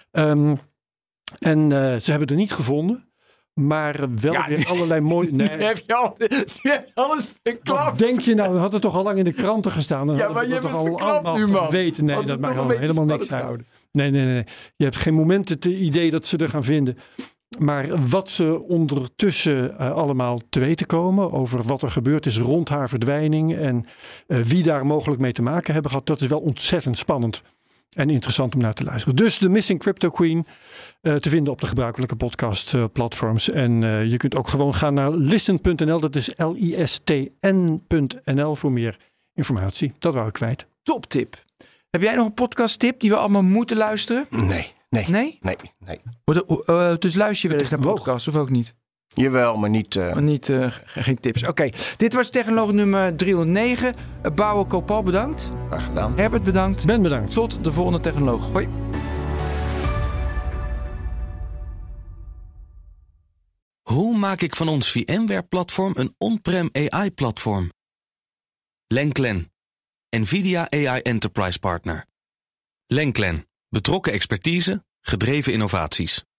En ze hebben er niet gevonden. Maar wel Ja, weer allerlei mooie... Nee, Nu heb je alles wat verklapt. denk je nou? Dat had het toch al lang in de kranten gestaan. Dan Ja, hadden maar we je dat hebt toch het al verklapt allemaal nu, man. geweten. Nee, Had dat het maakt nog al een beetje helemaal niks spannend uit. Nee. Je hebt geen moment het idee dat ze er gaan vinden. Maar wat ze ondertussen allemaal te weten komen over wat er gebeurd is rond haar verdwijning en wie daar mogelijk mee te maken hebben gehad, dat is wel ontzettend spannend en interessant om naar te luisteren. Dus de Missing Crypto Queen te vinden op de gebruikelijke podcastplatforms. En je kunt ook gewoon gaan naar listen.nl, dat is listn.nl voor meer informatie. Dat wou ik kwijt. Toptip. Heb jij nog een podcasttip die we allemaal moeten luisteren? Nee. Nee? Nee. Dus luister je wel eens naar podcasts of ook niet? Jawel, maar niet... Maar niet, geen tips. Oké, dit was Technoloog nummer 309. Bouwer Kopal, bedankt. Graag gedaan. Herbert, bedankt. Ben bedankt. Tot de volgende Technoloog. Hoi. Hoe maak ik van ons VMware-platform een on-prem AI-platform? Lenklen, NVIDIA AI Enterprise Partner. Lenklen, betrokken expertise, gedreven innovaties.